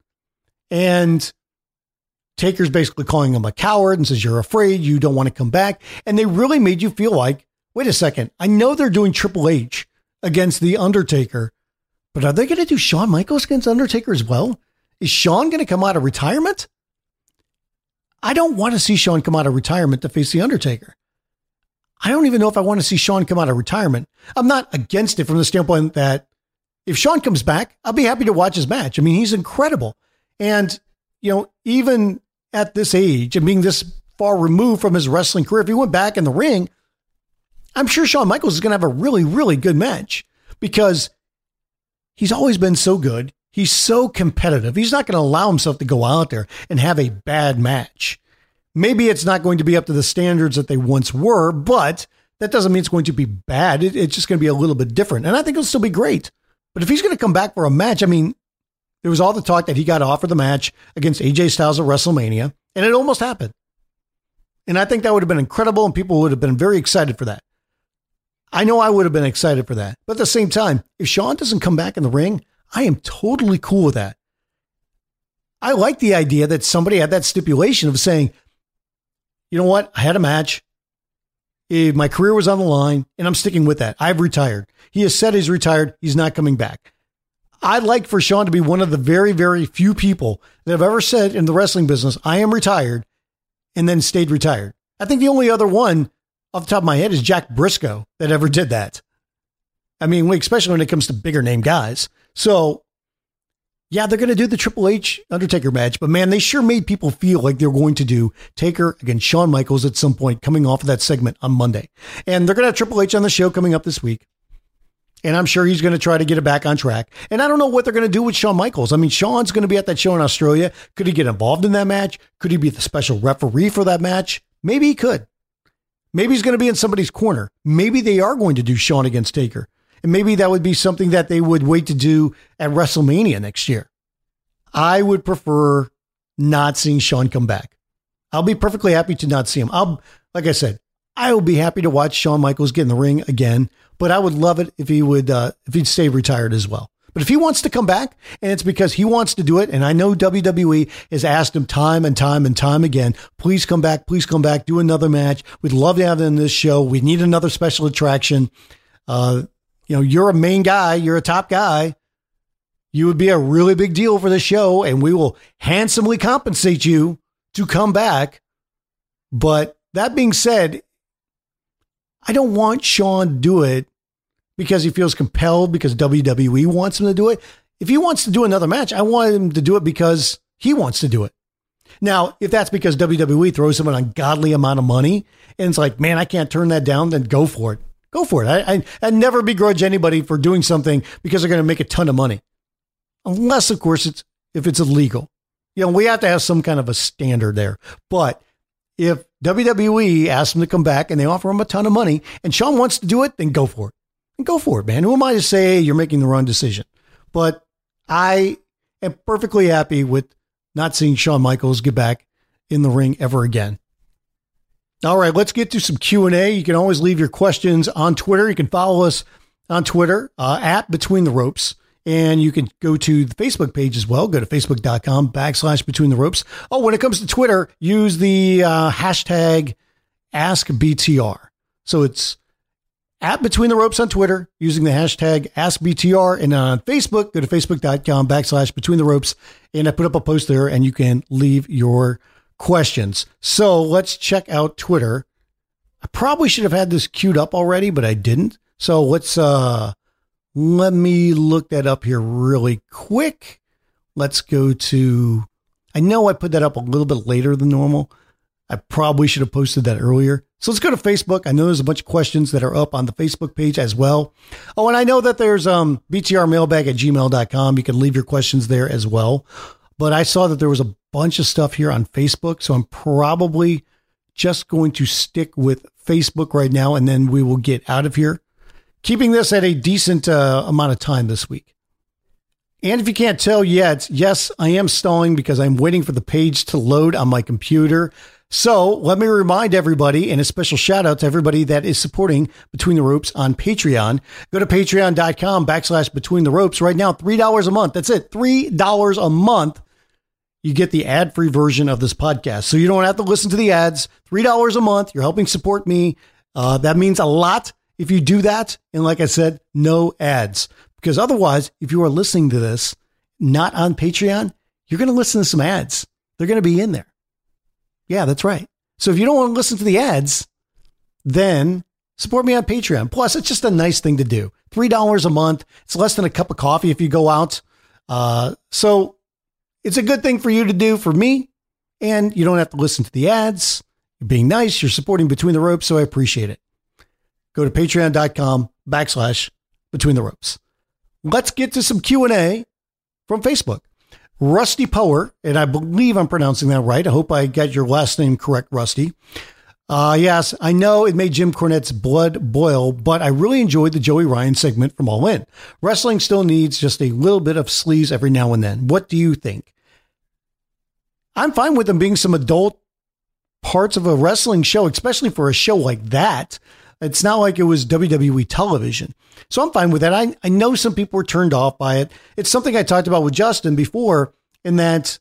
And Taker's basically calling him a coward and says, you're afraid, you don't want to come back. And they really made you feel like, wait a second, I know they're doing Triple H against The Undertaker, but are they going to do Shawn Michaels against Undertaker as well? Is Shawn going to come out of retirement? I don't want to see Shawn come out of retirement to face The Undertaker. I don't even know if I want to see Shawn come out of retirement. I'm not against it from the standpoint that if Shawn comes back, I'll be happy to watch his match. I mean, he's incredible. And, even at this age and being this far removed from his wrestling career, if he went back in the ring, I'm sure Shawn Michaels is going to have a really, really good match because he's always been so good. He's so competitive. He's not going to allow himself to go out there and have a bad match. Maybe it's not going to be up to the standards that they once were, but that doesn't mean it's going to be bad. It's just going to be a little bit different. And I think it'll still be great. But if he's going to come back for a match, I mean, there was all the talk that he got offered the match against AJ Styles at WrestleMania, and it almost happened. And I think that would have been incredible, and people would have been very excited for that. I know I would have been excited for that. But at the same time, if Shawn doesn't come back in the ring, I am totally cool with that. I like the idea that somebody had that stipulation of saying, you know what? I had a match. My career was on the line, and I'm sticking with that. I've retired. He has said he's retired. He's not coming back. I'd like for Shawn to be one of the very, very few people that have ever said in the wrestling business, I am retired, and then stayed retired. I think the only other one off the top of my head is Jack Briscoe that ever did that. I mean, especially when it comes to bigger name guys. So, yeah, they're going to do the Triple H Undertaker match, but man, they sure made people feel like they're going to do Taker against Shawn Michaels at some point coming off of that segment on Monday. And they're going to have Triple H on the show coming up this week. And I'm sure he's going to try to get it back on track. And I don't know what they're going to do with Shawn Michaels. I mean, Shawn's going to be at that show in Australia. Could he get involved in that match? Could he be the special referee for that match? Maybe he could. Maybe he's going to be in somebody's corner. Maybe they are going to do Shawn against Taker. And maybe that would be something that they would wait to do at WrestleMania next year. I would prefer not seeing Shawn come back. I'll be perfectly happy to not see him. Like I said, I will be happy to watch Shawn Michaels get in the ring again, but I would love it if he'd stay retired as well. But if he wants to come back, and it's because he wants to do it, and I know WWE has asked him time and time and time again, please come back, do another match. We'd love to have him in this show. We need another special attraction. You're a main guy, you're a top guy. You would be a really big deal for the show, and we will handsomely compensate you to come back. But that being said, I don't want Shawn to do it because he feels compelled because WWE wants him to do it. If he wants to do another match, I want him to do it because he wants to do it. Now, if that's because WWE throws him an ungodly amount of money and it's like, man, I can't turn that down, then go for it. Go for it. I never begrudge anybody for doing something because they're going to make a ton of money. Unless, of course, if it's illegal. We have to have some kind of a standard there. But if WWE asks him to come back and they offer him a ton of money and Shawn wants to do it, then go for it. And go for it, man. Who am I to say you're making the wrong decision? But I am perfectly happy with not seeing Shawn Michaels get back in the ring ever again. All right, let's get to some Q&A. You can always leave your questions on Twitter. You can follow us on Twitter at Between the Ropes. And you can go to the Facebook page as well. Go to facebook.com/Between the Ropes. Oh, when it comes to Twitter, use the hashtag AskBTR. So it's at Between the Ropes on Twitter using the hashtag AskBTR. And on Facebook, go to facebook.com/Between the Ropes. And I put up a post there and you can leave your questions. So let's check out Twitter. I probably should have had this queued up already, but I didn't. So let me look that up here really quick. Let's go to, I know I put that up a little bit later than normal. I probably should have posted that earlier. So let's go to Facebook. I know there's a bunch of questions that are up on the Facebook page as well. Oh, and I know that there's btrmailbag@gmail.com. You can leave your questions there as well. But I saw that there was a bunch of stuff here on Facebook. So I'm probably just going to stick with Facebook right now, and then we will get out of here. Keeping this at a decent amount of time this week. And if you can't tell yet, yes, I am stalling because I'm waiting for the page to load on my computer. So let me remind everybody, and a special shout out to everybody that is supporting Between the Ropes on Patreon. Go to patreon.com/Between the Ropes right now. $3 a month. That's it. $3 a month. You get the ad-free version of this podcast. So you don't have to listen to the ads. $3 a month. You're helping support me. That means a lot. If you do that, and like I said, no ads. Because otherwise, if you are listening to this not on Patreon, you're going to listen to some ads. They're going to be in there. Yeah, that's right. So if you don't want to listen to the ads, then support me on Patreon. Plus, it's just a nice thing to do. $3 a month. It's less than a cup of coffee if you go out. So it's a good thing for you to do for me. And you don't have to listen to the ads. You're being nice. You're supporting Between the Ropes. So I appreciate it. Go to patreon.com/Between the Ropes. Let's get to some Q&A from Facebook. Rusty Power, and I believe I'm pronouncing that right. I hope I got your last name correct, Rusty. Yes, I know it made Jim Cornette's blood boil, but I really enjoyed the Joey Ryan segment from All In. Wrestling still needs just a little bit of sleaze every now and then. What do you think? I'm fine with them being some adult parts of a wrestling show, especially for a show like that. It's not like it was WWE television. So I'm fine with that. I know some people were turned off by it. It's something I talked about with Justin before, in that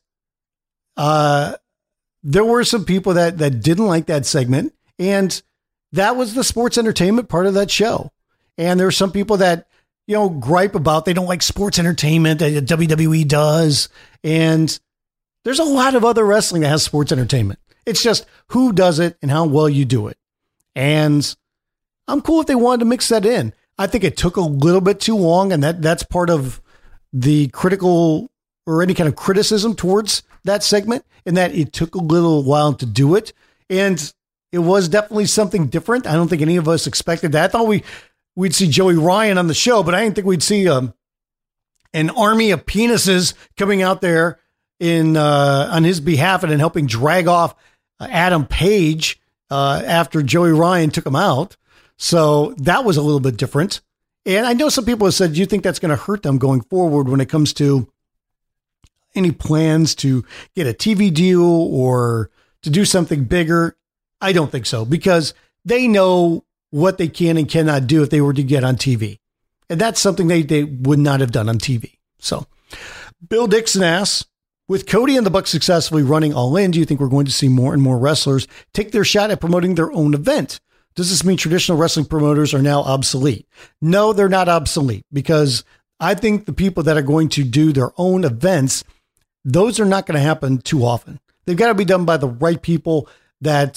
there were some people that didn't like that segment, and that was the sports entertainment part of that show. And there are some people that, gripe about they don't like sports entertainment that WWE does. And there's a lot of other wrestling that has sports entertainment. It's just who does it and how well you do it. And I'm cool if they wanted to mix that in. I think it took a little bit too long, and that's part of the critical or any kind of criticism towards that segment, in that it took a little while to do it. And it was definitely something different. I don't think any of us expected that. I thought we we'd see Joey Ryan on the show, but I didn't think we'd see an army of penises coming out there on his behalf and then helping drag off Adam Page after Joey Ryan took him out. So that was a little bit different. And I know some people have said, do you think that's going to hurt them going forward when it comes to any plans to get a TV deal or to do something bigger? I don't think so, because they know what they can and cannot do if they were to get on TV. And that's something they would not have done on TV. So Bill Dixon asks, with Cody and the Bucks successfully running All In, do you think we're going to see more and more wrestlers take their shot at promoting their own event? Does this mean traditional wrestling promoters are now obsolete? No, they're not obsolete, because I think the people that are going to do their own events, those are not going to happen too often. They've got to be done by the right people that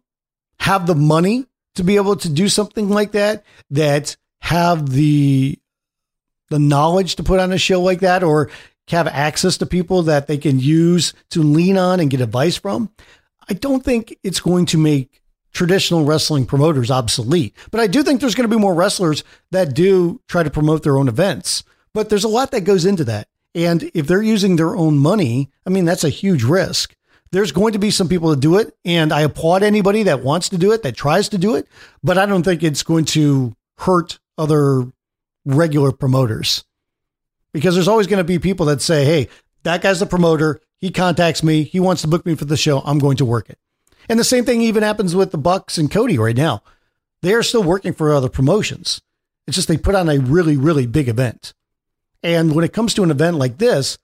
have the money to be able to do something like that, that have the knowledge to put on a show like that, or have access to people that they can use to lean on and get advice from. I don't think it's going to make traditional wrestling promoters obsolete, but I do think there's going to be more wrestlers that do try to promote their own events, but there's a lot that goes into that. And if they're using their own money, I mean, that's a huge risk. There's going to be some people that do it, and I applaud anybody that wants to do it, that tries to do it, but I don't think it's going to hurt other regular promoters, because there's always going to be people that say, hey, that guy's the promoter. He contacts me. He wants to book me for the show. I'm going to work it. And the same thing even happens with the Bucks and Cody right now. They are still working for other promotions. It's just they put on a really, really big event. And when it comes to an event like this,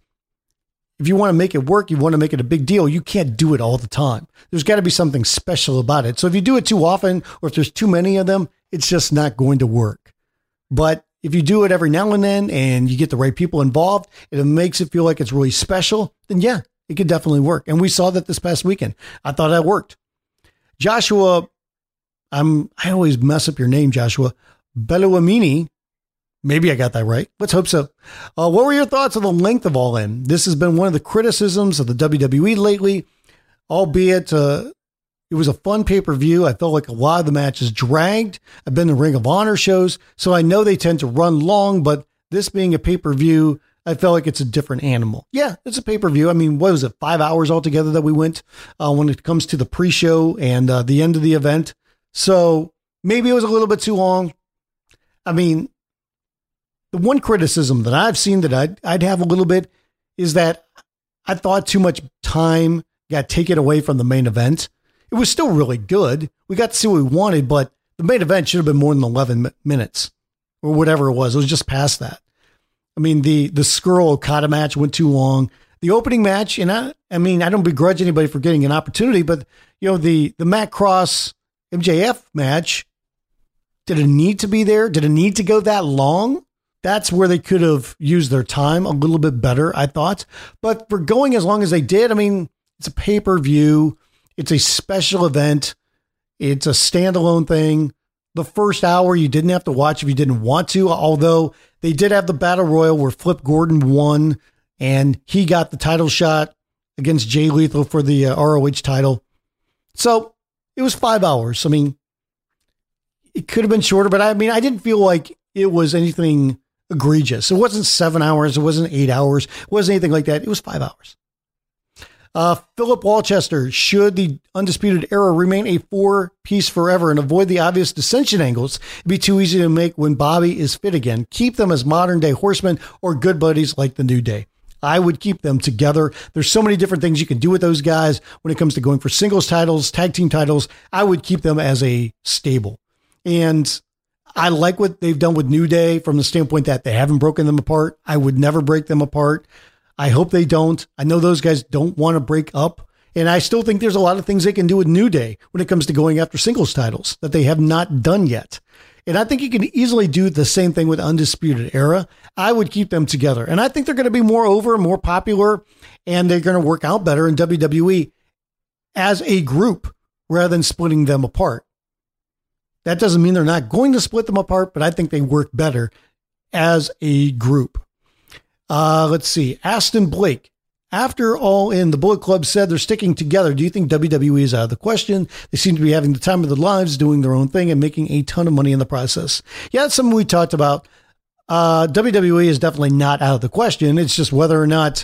if you want to make it work, you want to make it a big deal, you can't do it all the time. There's got to be something special about it. So if you do it too often, or if there's too many of them, it's just not going to work. But if you do it every now and then and you get the right people involved and it makes it feel like it's really special, then yeah, it could definitely work. And we saw that this past weekend. I thought that worked. Joshua, I always mess up your name, Joshua. Belluamini. Maybe I got that right. Let's hope so. What were your thoughts on the length of All In? This has been one of the criticisms of the WWE lately, albeit it was a fun pay-per-view. I felt like a lot of the matches dragged. I've been to Ring of Honor shows, so I know they tend to run long, but this being a pay-per-view, I felt like it's a different animal. Yeah, it's a pay-per-view. I mean, what was it, 5 hours altogether that we went when it comes to the pre-show and the end of the event? So maybe it was a little bit too long. I mean, the one criticism that I've seen that I'd have a little bit is that I thought too much time got taken away from the main event. It was still really good. We got to see what we wanted, but the main event should have been more than 11 minutes or whatever it was. It was just past that. I mean, the Skrull Okada match went too long. The opening match, and I mean, I don't begrudge anybody for getting an opportunity, but you know, the Matt Cross MJF match, did it need to be there? Did it need to go that long? That's where they could have used their time a little bit better, I thought. But for going as long as they did, I mean, it's a pay-per-view. It's a special event. It's a standalone thing. The first hour you didn't have to watch if you didn't want to, although they did have the Battle Royal where Flip Gordon won and he got the title shot against Jay Lethal for the ROH title. So it was 5 hours. I mean, it could have been shorter, but I mean, I didn't feel like it was anything egregious. It wasn't 7 hours. It wasn't 8 hours. It wasn't anything like that. It was 5 hours. Philip Walchester, should the Undisputed Era remain a 4-piece forever and avoid the obvious dissension angles? It'd be too easy to make when Bobby is fit again. Keep them as modern day horsemen or good buddies like the New Day. I would keep them together. There's so many different things you can do with those guys when it comes to going for singles titles, tag team titles. I would keep them as a stable. And I like what they've done with New Day from the standpoint that they haven't broken them apart. I would never break them apart. I hope they don't. I know those guys don't want to break up. And I still think there's a lot of things they can do with New Day when it comes to going after singles titles that they have not done yet. And I think you can easily do the same thing with Undisputed Era. I would keep them together. And I think they're going to be more over, more popular, and they're going to work out better in WWE as a group rather than splitting them apart. That doesn't mean they're not going to split them apart, but I think they work better as a group. Let's see. Aston Blake. after All In, the Bullet Club said they're sticking together. Do you think WWE is out of the question? They seem to be having the time of their lives, doing their own thing and making a ton of money in the process. Yeah, that's something we talked about. WWE is definitely not out of the question. It's just whether or not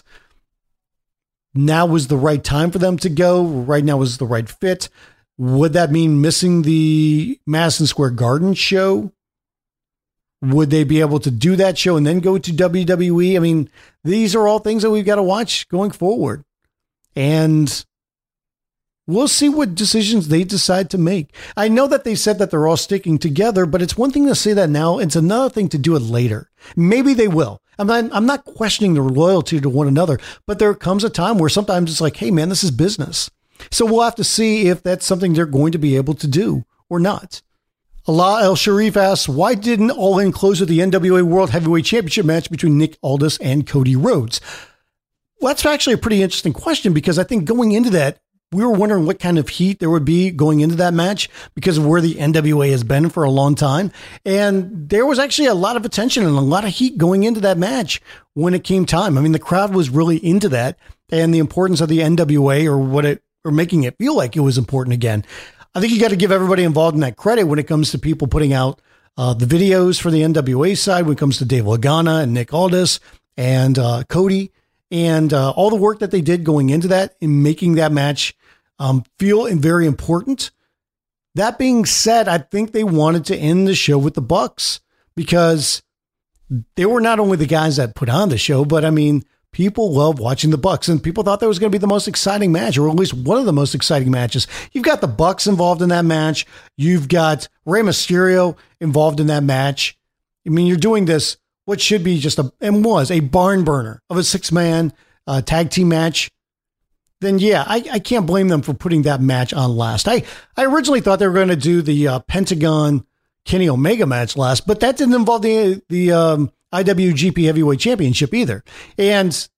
now was the right time for them to go. Right now was the right fit. Would that mean missing the Madison Square Garden show? Would they be able to do that show and then go to WWE? I mean, these are all things that we've got to watch going forward. And we'll see what decisions they decide to make. I know that they said that they're all sticking together, but it's one thing to say that now. It's another thing to do it later. Maybe they will. I'm not questioning their loyalty to one another, but there comes a time where sometimes it's like, hey, man, this is business. So we'll have to see if that's something they're going to be able to do or not. Allah El Sharif asks, why didn't All In close with the NWA World Heavyweight Championship match between Nick Aldis and Cody Rhodes? Well, that's actually a pretty interesting question, because I think going into that, we were wondering what kind of heat there would be going into that match because of where the NWA has been for a long time. And there was actually a lot of attention and a lot of heat going into that match when it came time. I mean, the crowd was really into that and the importance of the NWA or making it feel like it was important again. I think you got to give everybody involved in that credit when it comes to people putting out the videos for the NWA side, when it comes to Dave Lagana and Nick Aldis and Cody and all the work that they did going into that in making that match feel very important. That being said, I think they wanted to end the show with the Bucks because they were not only the guys that put on the show, but I mean, people love watching the Bucks, and people thought that was going to be the most exciting match, or at least one of the most exciting matches. You've got the Bucks involved in that match. You've got Rey Mysterio involved in that match. I mean, you're doing this, what should be just a barn burner of a 6-man tag team match. Then yeah, I can't blame them for putting that match on last. I originally thought they were going to do the Pentagon Kenny Omega match last, but that didn't involve the IWGP Heavyweight Championship either. And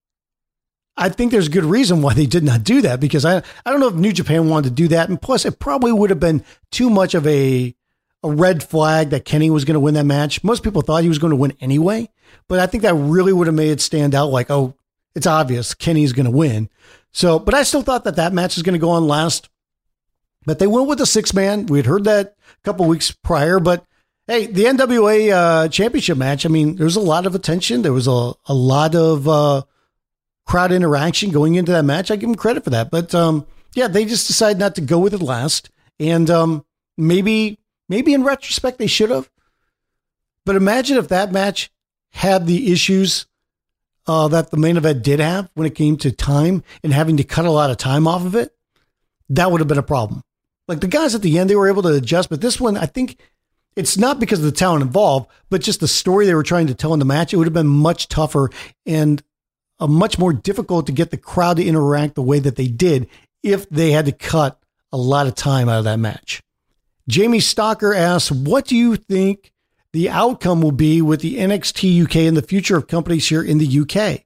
I think there's good reason why they did not do that, because I don't know if New Japan wanted to do that. And plus, it probably would have been too much of a red flag that Kenny was going to win that match. Most people thought he was going to win anyway, but I think that really would have made it stand out like, oh, it's obvious Kenny's going to win. So, but I still thought that match is going to go on last. But they went with the 6-man. We had heard that a couple weeks prior, but hey, the NWA championship match, I mean, there's a lot of attention. There was a lot of crowd interaction going into that match. I give them credit for that. But yeah, they just decided not to go with it last. And maybe in retrospect, they should have. But imagine if that match had the issues that the main event did have when it came to time and having to cut a lot of time off of it. That would have been a problem. Like the guys at the end, they were able to adjust. But this one, I think, it's not because of the talent involved, but just the story they were trying to tell in the match. It would have been much tougher and much more difficult to get the crowd to interact the way that they did if they had to cut a lot of time out of that match. Jamie Stalker asks, what do you think the outcome will be with the NXT UK and the future of companies here in the UK?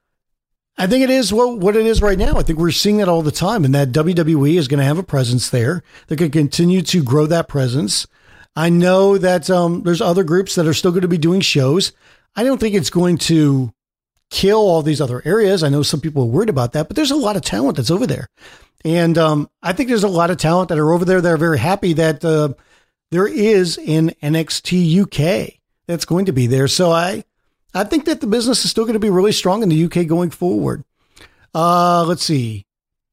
I think it is what it is right now. I think we're seeing that all the time, and that WWE is going to have a presence there. They're going to continue to grow that presence. I know that there's other groups that are still going to be doing shows. I don't think it's going to kill all these other areas. I know some people are worried about that, but there's a lot of talent that's over there. And I think there's a lot of talent that are over there that are very happy that there is an NXT UK that's going to be there. So I think that the business is still going to be really strong in the UK going forward. Let's see.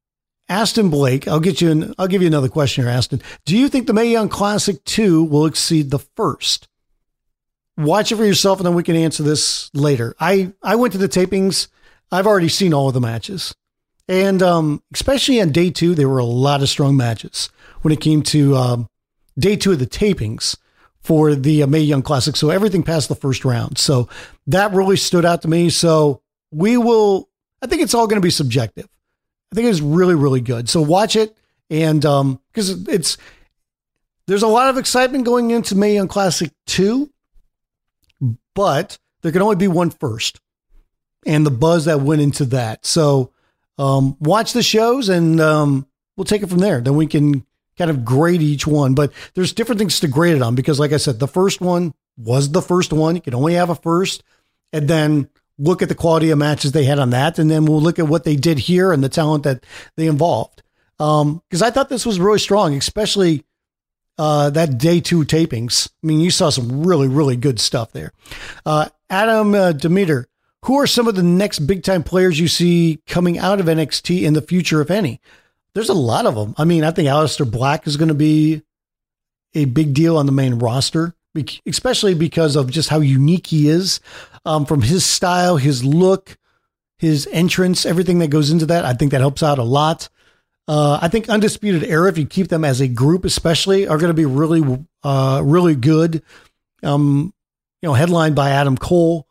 Aston Blake, I'll give you another question here, Aston. Do you think the Mae Young Classic 2 will exceed the first? Watch it for yourself, and then we can answer this later. I went to the tapings. I've already seen all of the matches. And especially on day 2, there were a lot of strong matches when it came to day 2 of the tapings for the Mae Young Classic. So everything past the first round. So that really stood out to me. So I think it's all going to be subjective. I think it's really, really good. So watch it. And because there's a lot of excitement going into Mae Young Classic 2, but there can only be one first, and the buzz that went into that. So watch the shows, and we'll take it from there. Then we can kind of grade each one, but there's different things to grade it on, because like I said, the first one was the first one. You can only have a first, and then look at the quality of matches they had on that, and then we'll look at what they did here and the talent that they involved. Because I thought this was really strong, especially that day 2 tapings. I mean, you saw some really, really good stuff there. Adam Demeter, who are some of the next big-time players you see coming out of NXT in the future, if any? There's a lot of them. I mean, I think Aleister Black is going to be a big deal on the main roster, especially because of just how unique he is, from his style, his look, his entrance, everything that goes into that. I think that helps out a lot. I think Undisputed Era, if you keep them as a group, especially, are going to be really, really good. Headlined by Adam Cole.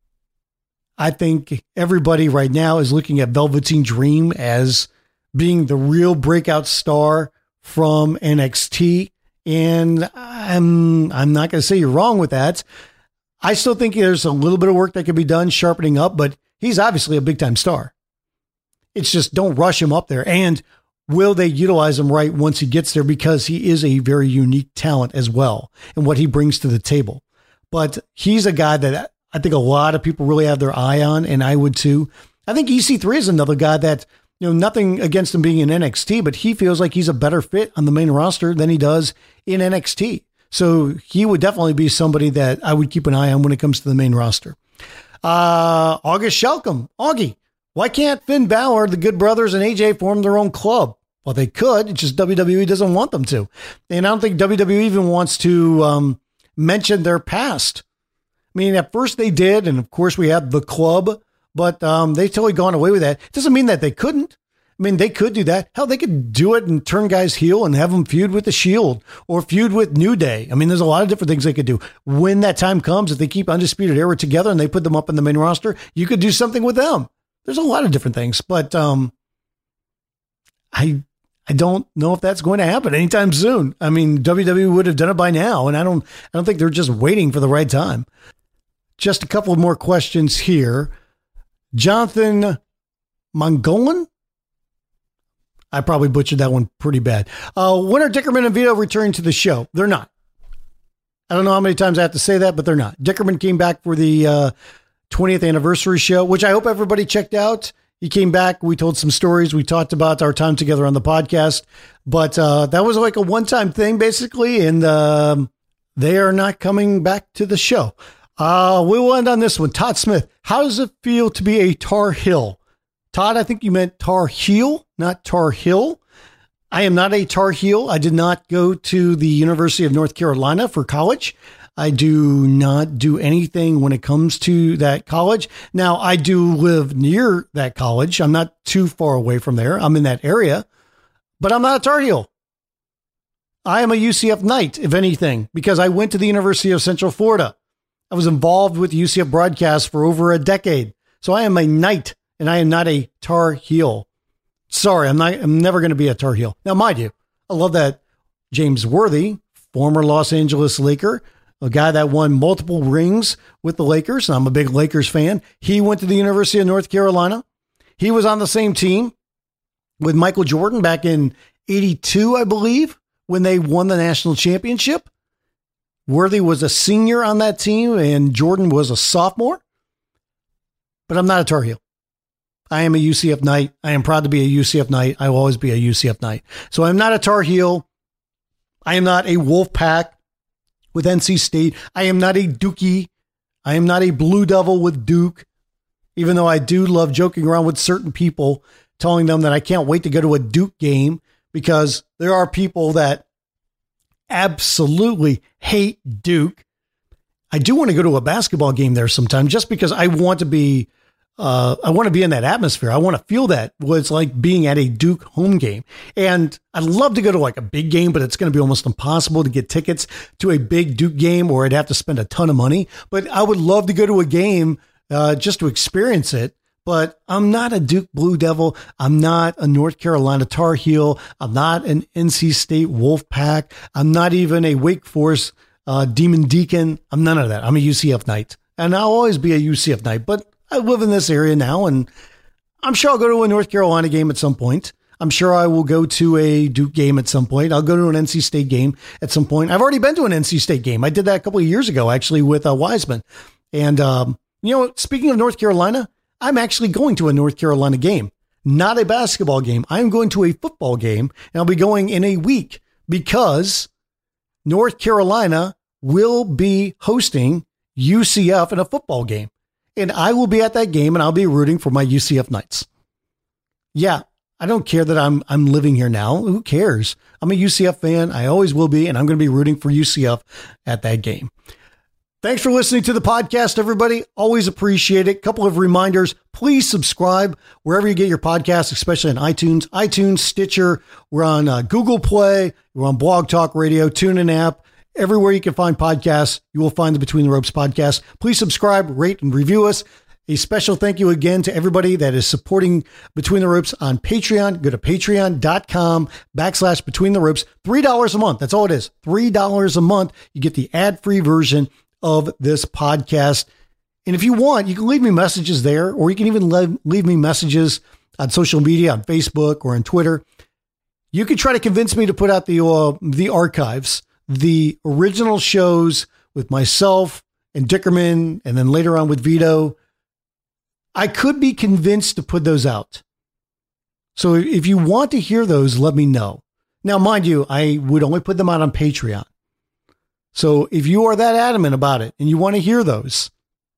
I think everybody right now is looking at Velveteen Dream as being the real breakout star from NXT. And I'm not going to say you're wrong with that. I still think there's a little bit of work that can be done sharpening up, but he's obviously a big time star. It's just don't rush him up there. And will they utilize him right once he gets there? Because he is a very unique talent as well and what he brings to the table. But he's a guy that I think a lot of people really have their eye on, and I would too. I think EC3 is another guy that, nothing against him being in NXT, but he feels like he's a better fit on the main roster than he does in NXT. So he would definitely be somebody that I would keep an eye on when it comes to the main roster. August Shelcom. Augie, why can't Finn Balor, the Good Brothers, and AJ form their own club? Well, they could. It's just WWE doesn't want them to. And I don't think WWE even wants to mention their past. I mean, at first they did, and of course we have the club, but they've totally gone away with that. It doesn't mean that they couldn't. I mean, they could do that. Hell, they could do it and turn guys heel and have them feud with the Shield or feud with New Day. I mean, there's a lot of different things they could do. When that time comes, if they keep Undisputed Era together and they put them up in the main roster, you could do something with them. There's a lot of different things, but I don't know if that's going to happen anytime soon. I mean, WWE would have done it by now, and I don't think they're just waiting for the right time. Just a couple of more questions here. Jonathan Mongolan? I probably butchered that one pretty bad. When are Dickerman and Vito returning to the show? They're not. I don't know how many times I have to say that, but they're not. Dickerman came back for the 20th anniversary show, which I hope everybody checked out. He came back. We told some stories. We talked about our time together on the podcast, but that was like a one-time thing, basically, and they are not coming back to the show. We will end on this one. Todd Smith, how does it feel to be a Tar Heel? Todd, I think you meant Tar Heel, not Tar Hill. I am not a Tar Heel. I did not go to the University of North Carolina for college. I do not do anything when it comes to that college. Now, I do live near that college. I'm not too far away from there. I'm in that area, but I'm not a Tar Heel. I am a UCF Knight, if anything, because I went to the University of Central Florida. I was involved with UCF broadcast for over a decade. So I am a Knight. And I am not a Tar Heel. Sorry, I'm never going to be a Tar Heel. Now, mind you, I love that James Worthy, former Los Angeles Laker, a guy that won multiple rings with the Lakers. And I'm a big Lakers fan. He went to the University of North Carolina. He was on the same team with Michael Jordan back in 82, I believe, when they won the national championship. Worthy was a senior on that team and Jordan was a sophomore. But I'm not a Tar Heel. I am a UCF Knight. I am proud to be a UCF Knight. I will always be a UCF Knight. So I'm not a Tar Heel. I am not a Wolf Pack with NC State. I am not a Dookie. I am not a Blue Devil with Duke, even though I do love joking around with certain people, telling them that I can't wait to go to a Duke game because there are people that absolutely hate Duke. I do want to go to a basketball game there sometime just because I want to be in that atmosphere. I want to feel that what it's like being at a Duke home game. And I'd love to go to like a big game, but it's going to be almost impossible to get tickets to a big Duke game or I'd have to spend a ton of money. But I would love to go to a game just to experience it. But I'm not a Duke Blue Devil. I'm not a North Carolina Tar Heel. I'm not an NC State Wolf Pack. I'm not even a Wake Forest Demon Deacon. I'm none of that. I'm a UCF Knight. And I'll always be a UCF Knight. But I live in this area now, and I'm sure I'll go to a North Carolina game at some point. I'm sure I will go to a Duke game at some point. I'll go to an NC State game at some point. I've already been to an NC State game. I did that a couple of years ago, actually, with Wiseman. And You know, speaking of North Carolina, I'm actually going to a North Carolina game, not a basketball game. I'm going to a football game, and I'll be going in a week because North Carolina will be hosting UCF in a football game. And I will be at that game, and I'll be rooting for my UCF Knights. Yeah, I don't care that I'm living here now. Who cares? I'm a UCF fan. I always will be, and I'm going to be rooting for UCF at that game. Thanks for listening to the podcast, everybody. Always appreciate it. Couple of reminders. Please subscribe wherever you get your podcasts, especially on iTunes, Stitcher. We're on Google Play. We're on Blog Talk Radio, TuneIn app. Everywhere you can find podcasts, you will find the Between the Ropes podcast. Please subscribe, rate, and review us. A special thank you again to everybody that is supporting Between the Ropes on Patreon. Go to patreon.com/Between the Ropes. $3 a month. That's all it is. $3 a month. You get the ad-free version of this podcast. And if you want, you can leave me messages there, or you can even leave me messages on social media, on Facebook or on Twitter. You can try to convince me to put out the archives, the original shows with myself and Dickerman, and then later on with Vito. I could be convinced to put those out. So if you want to hear those, let me know. Now, mind you, I would only put them out on Patreon. So if you are that adamant about it and you want to hear those,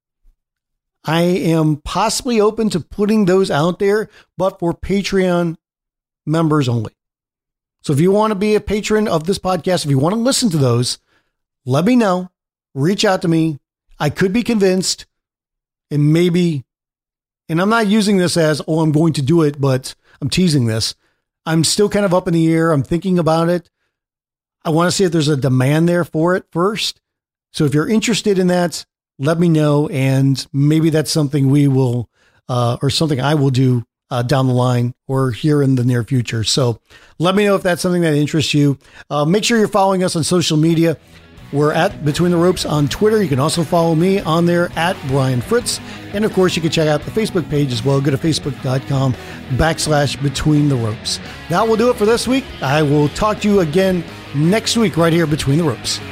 I am possibly open to putting those out there, but for Patreon members only. So if you want to be a patron of this podcast, if you want to listen to those, let me know. Reach out to me. I could be convinced, and maybe, and I'm not using this as, oh, I'm going to do it, but I'm teasing this. I'm still kind of up in the air. I'm thinking about it. I want to see if there's a demand there for it first. So if you're interested in that, let me know. And maybe that's something we will, or something I will do down the line or here in the near future. So let me know if that's something that interests you. Make sure you're following us on social media. We're at Between the Ropes on Twitter. You can also follow me on there at Brian Fritz. And of course, you can check out the Facebook page as well. Go to facebook.com/Between the Ropes. That will do it for this week. I will talk to you again next week right here Between the Ropes.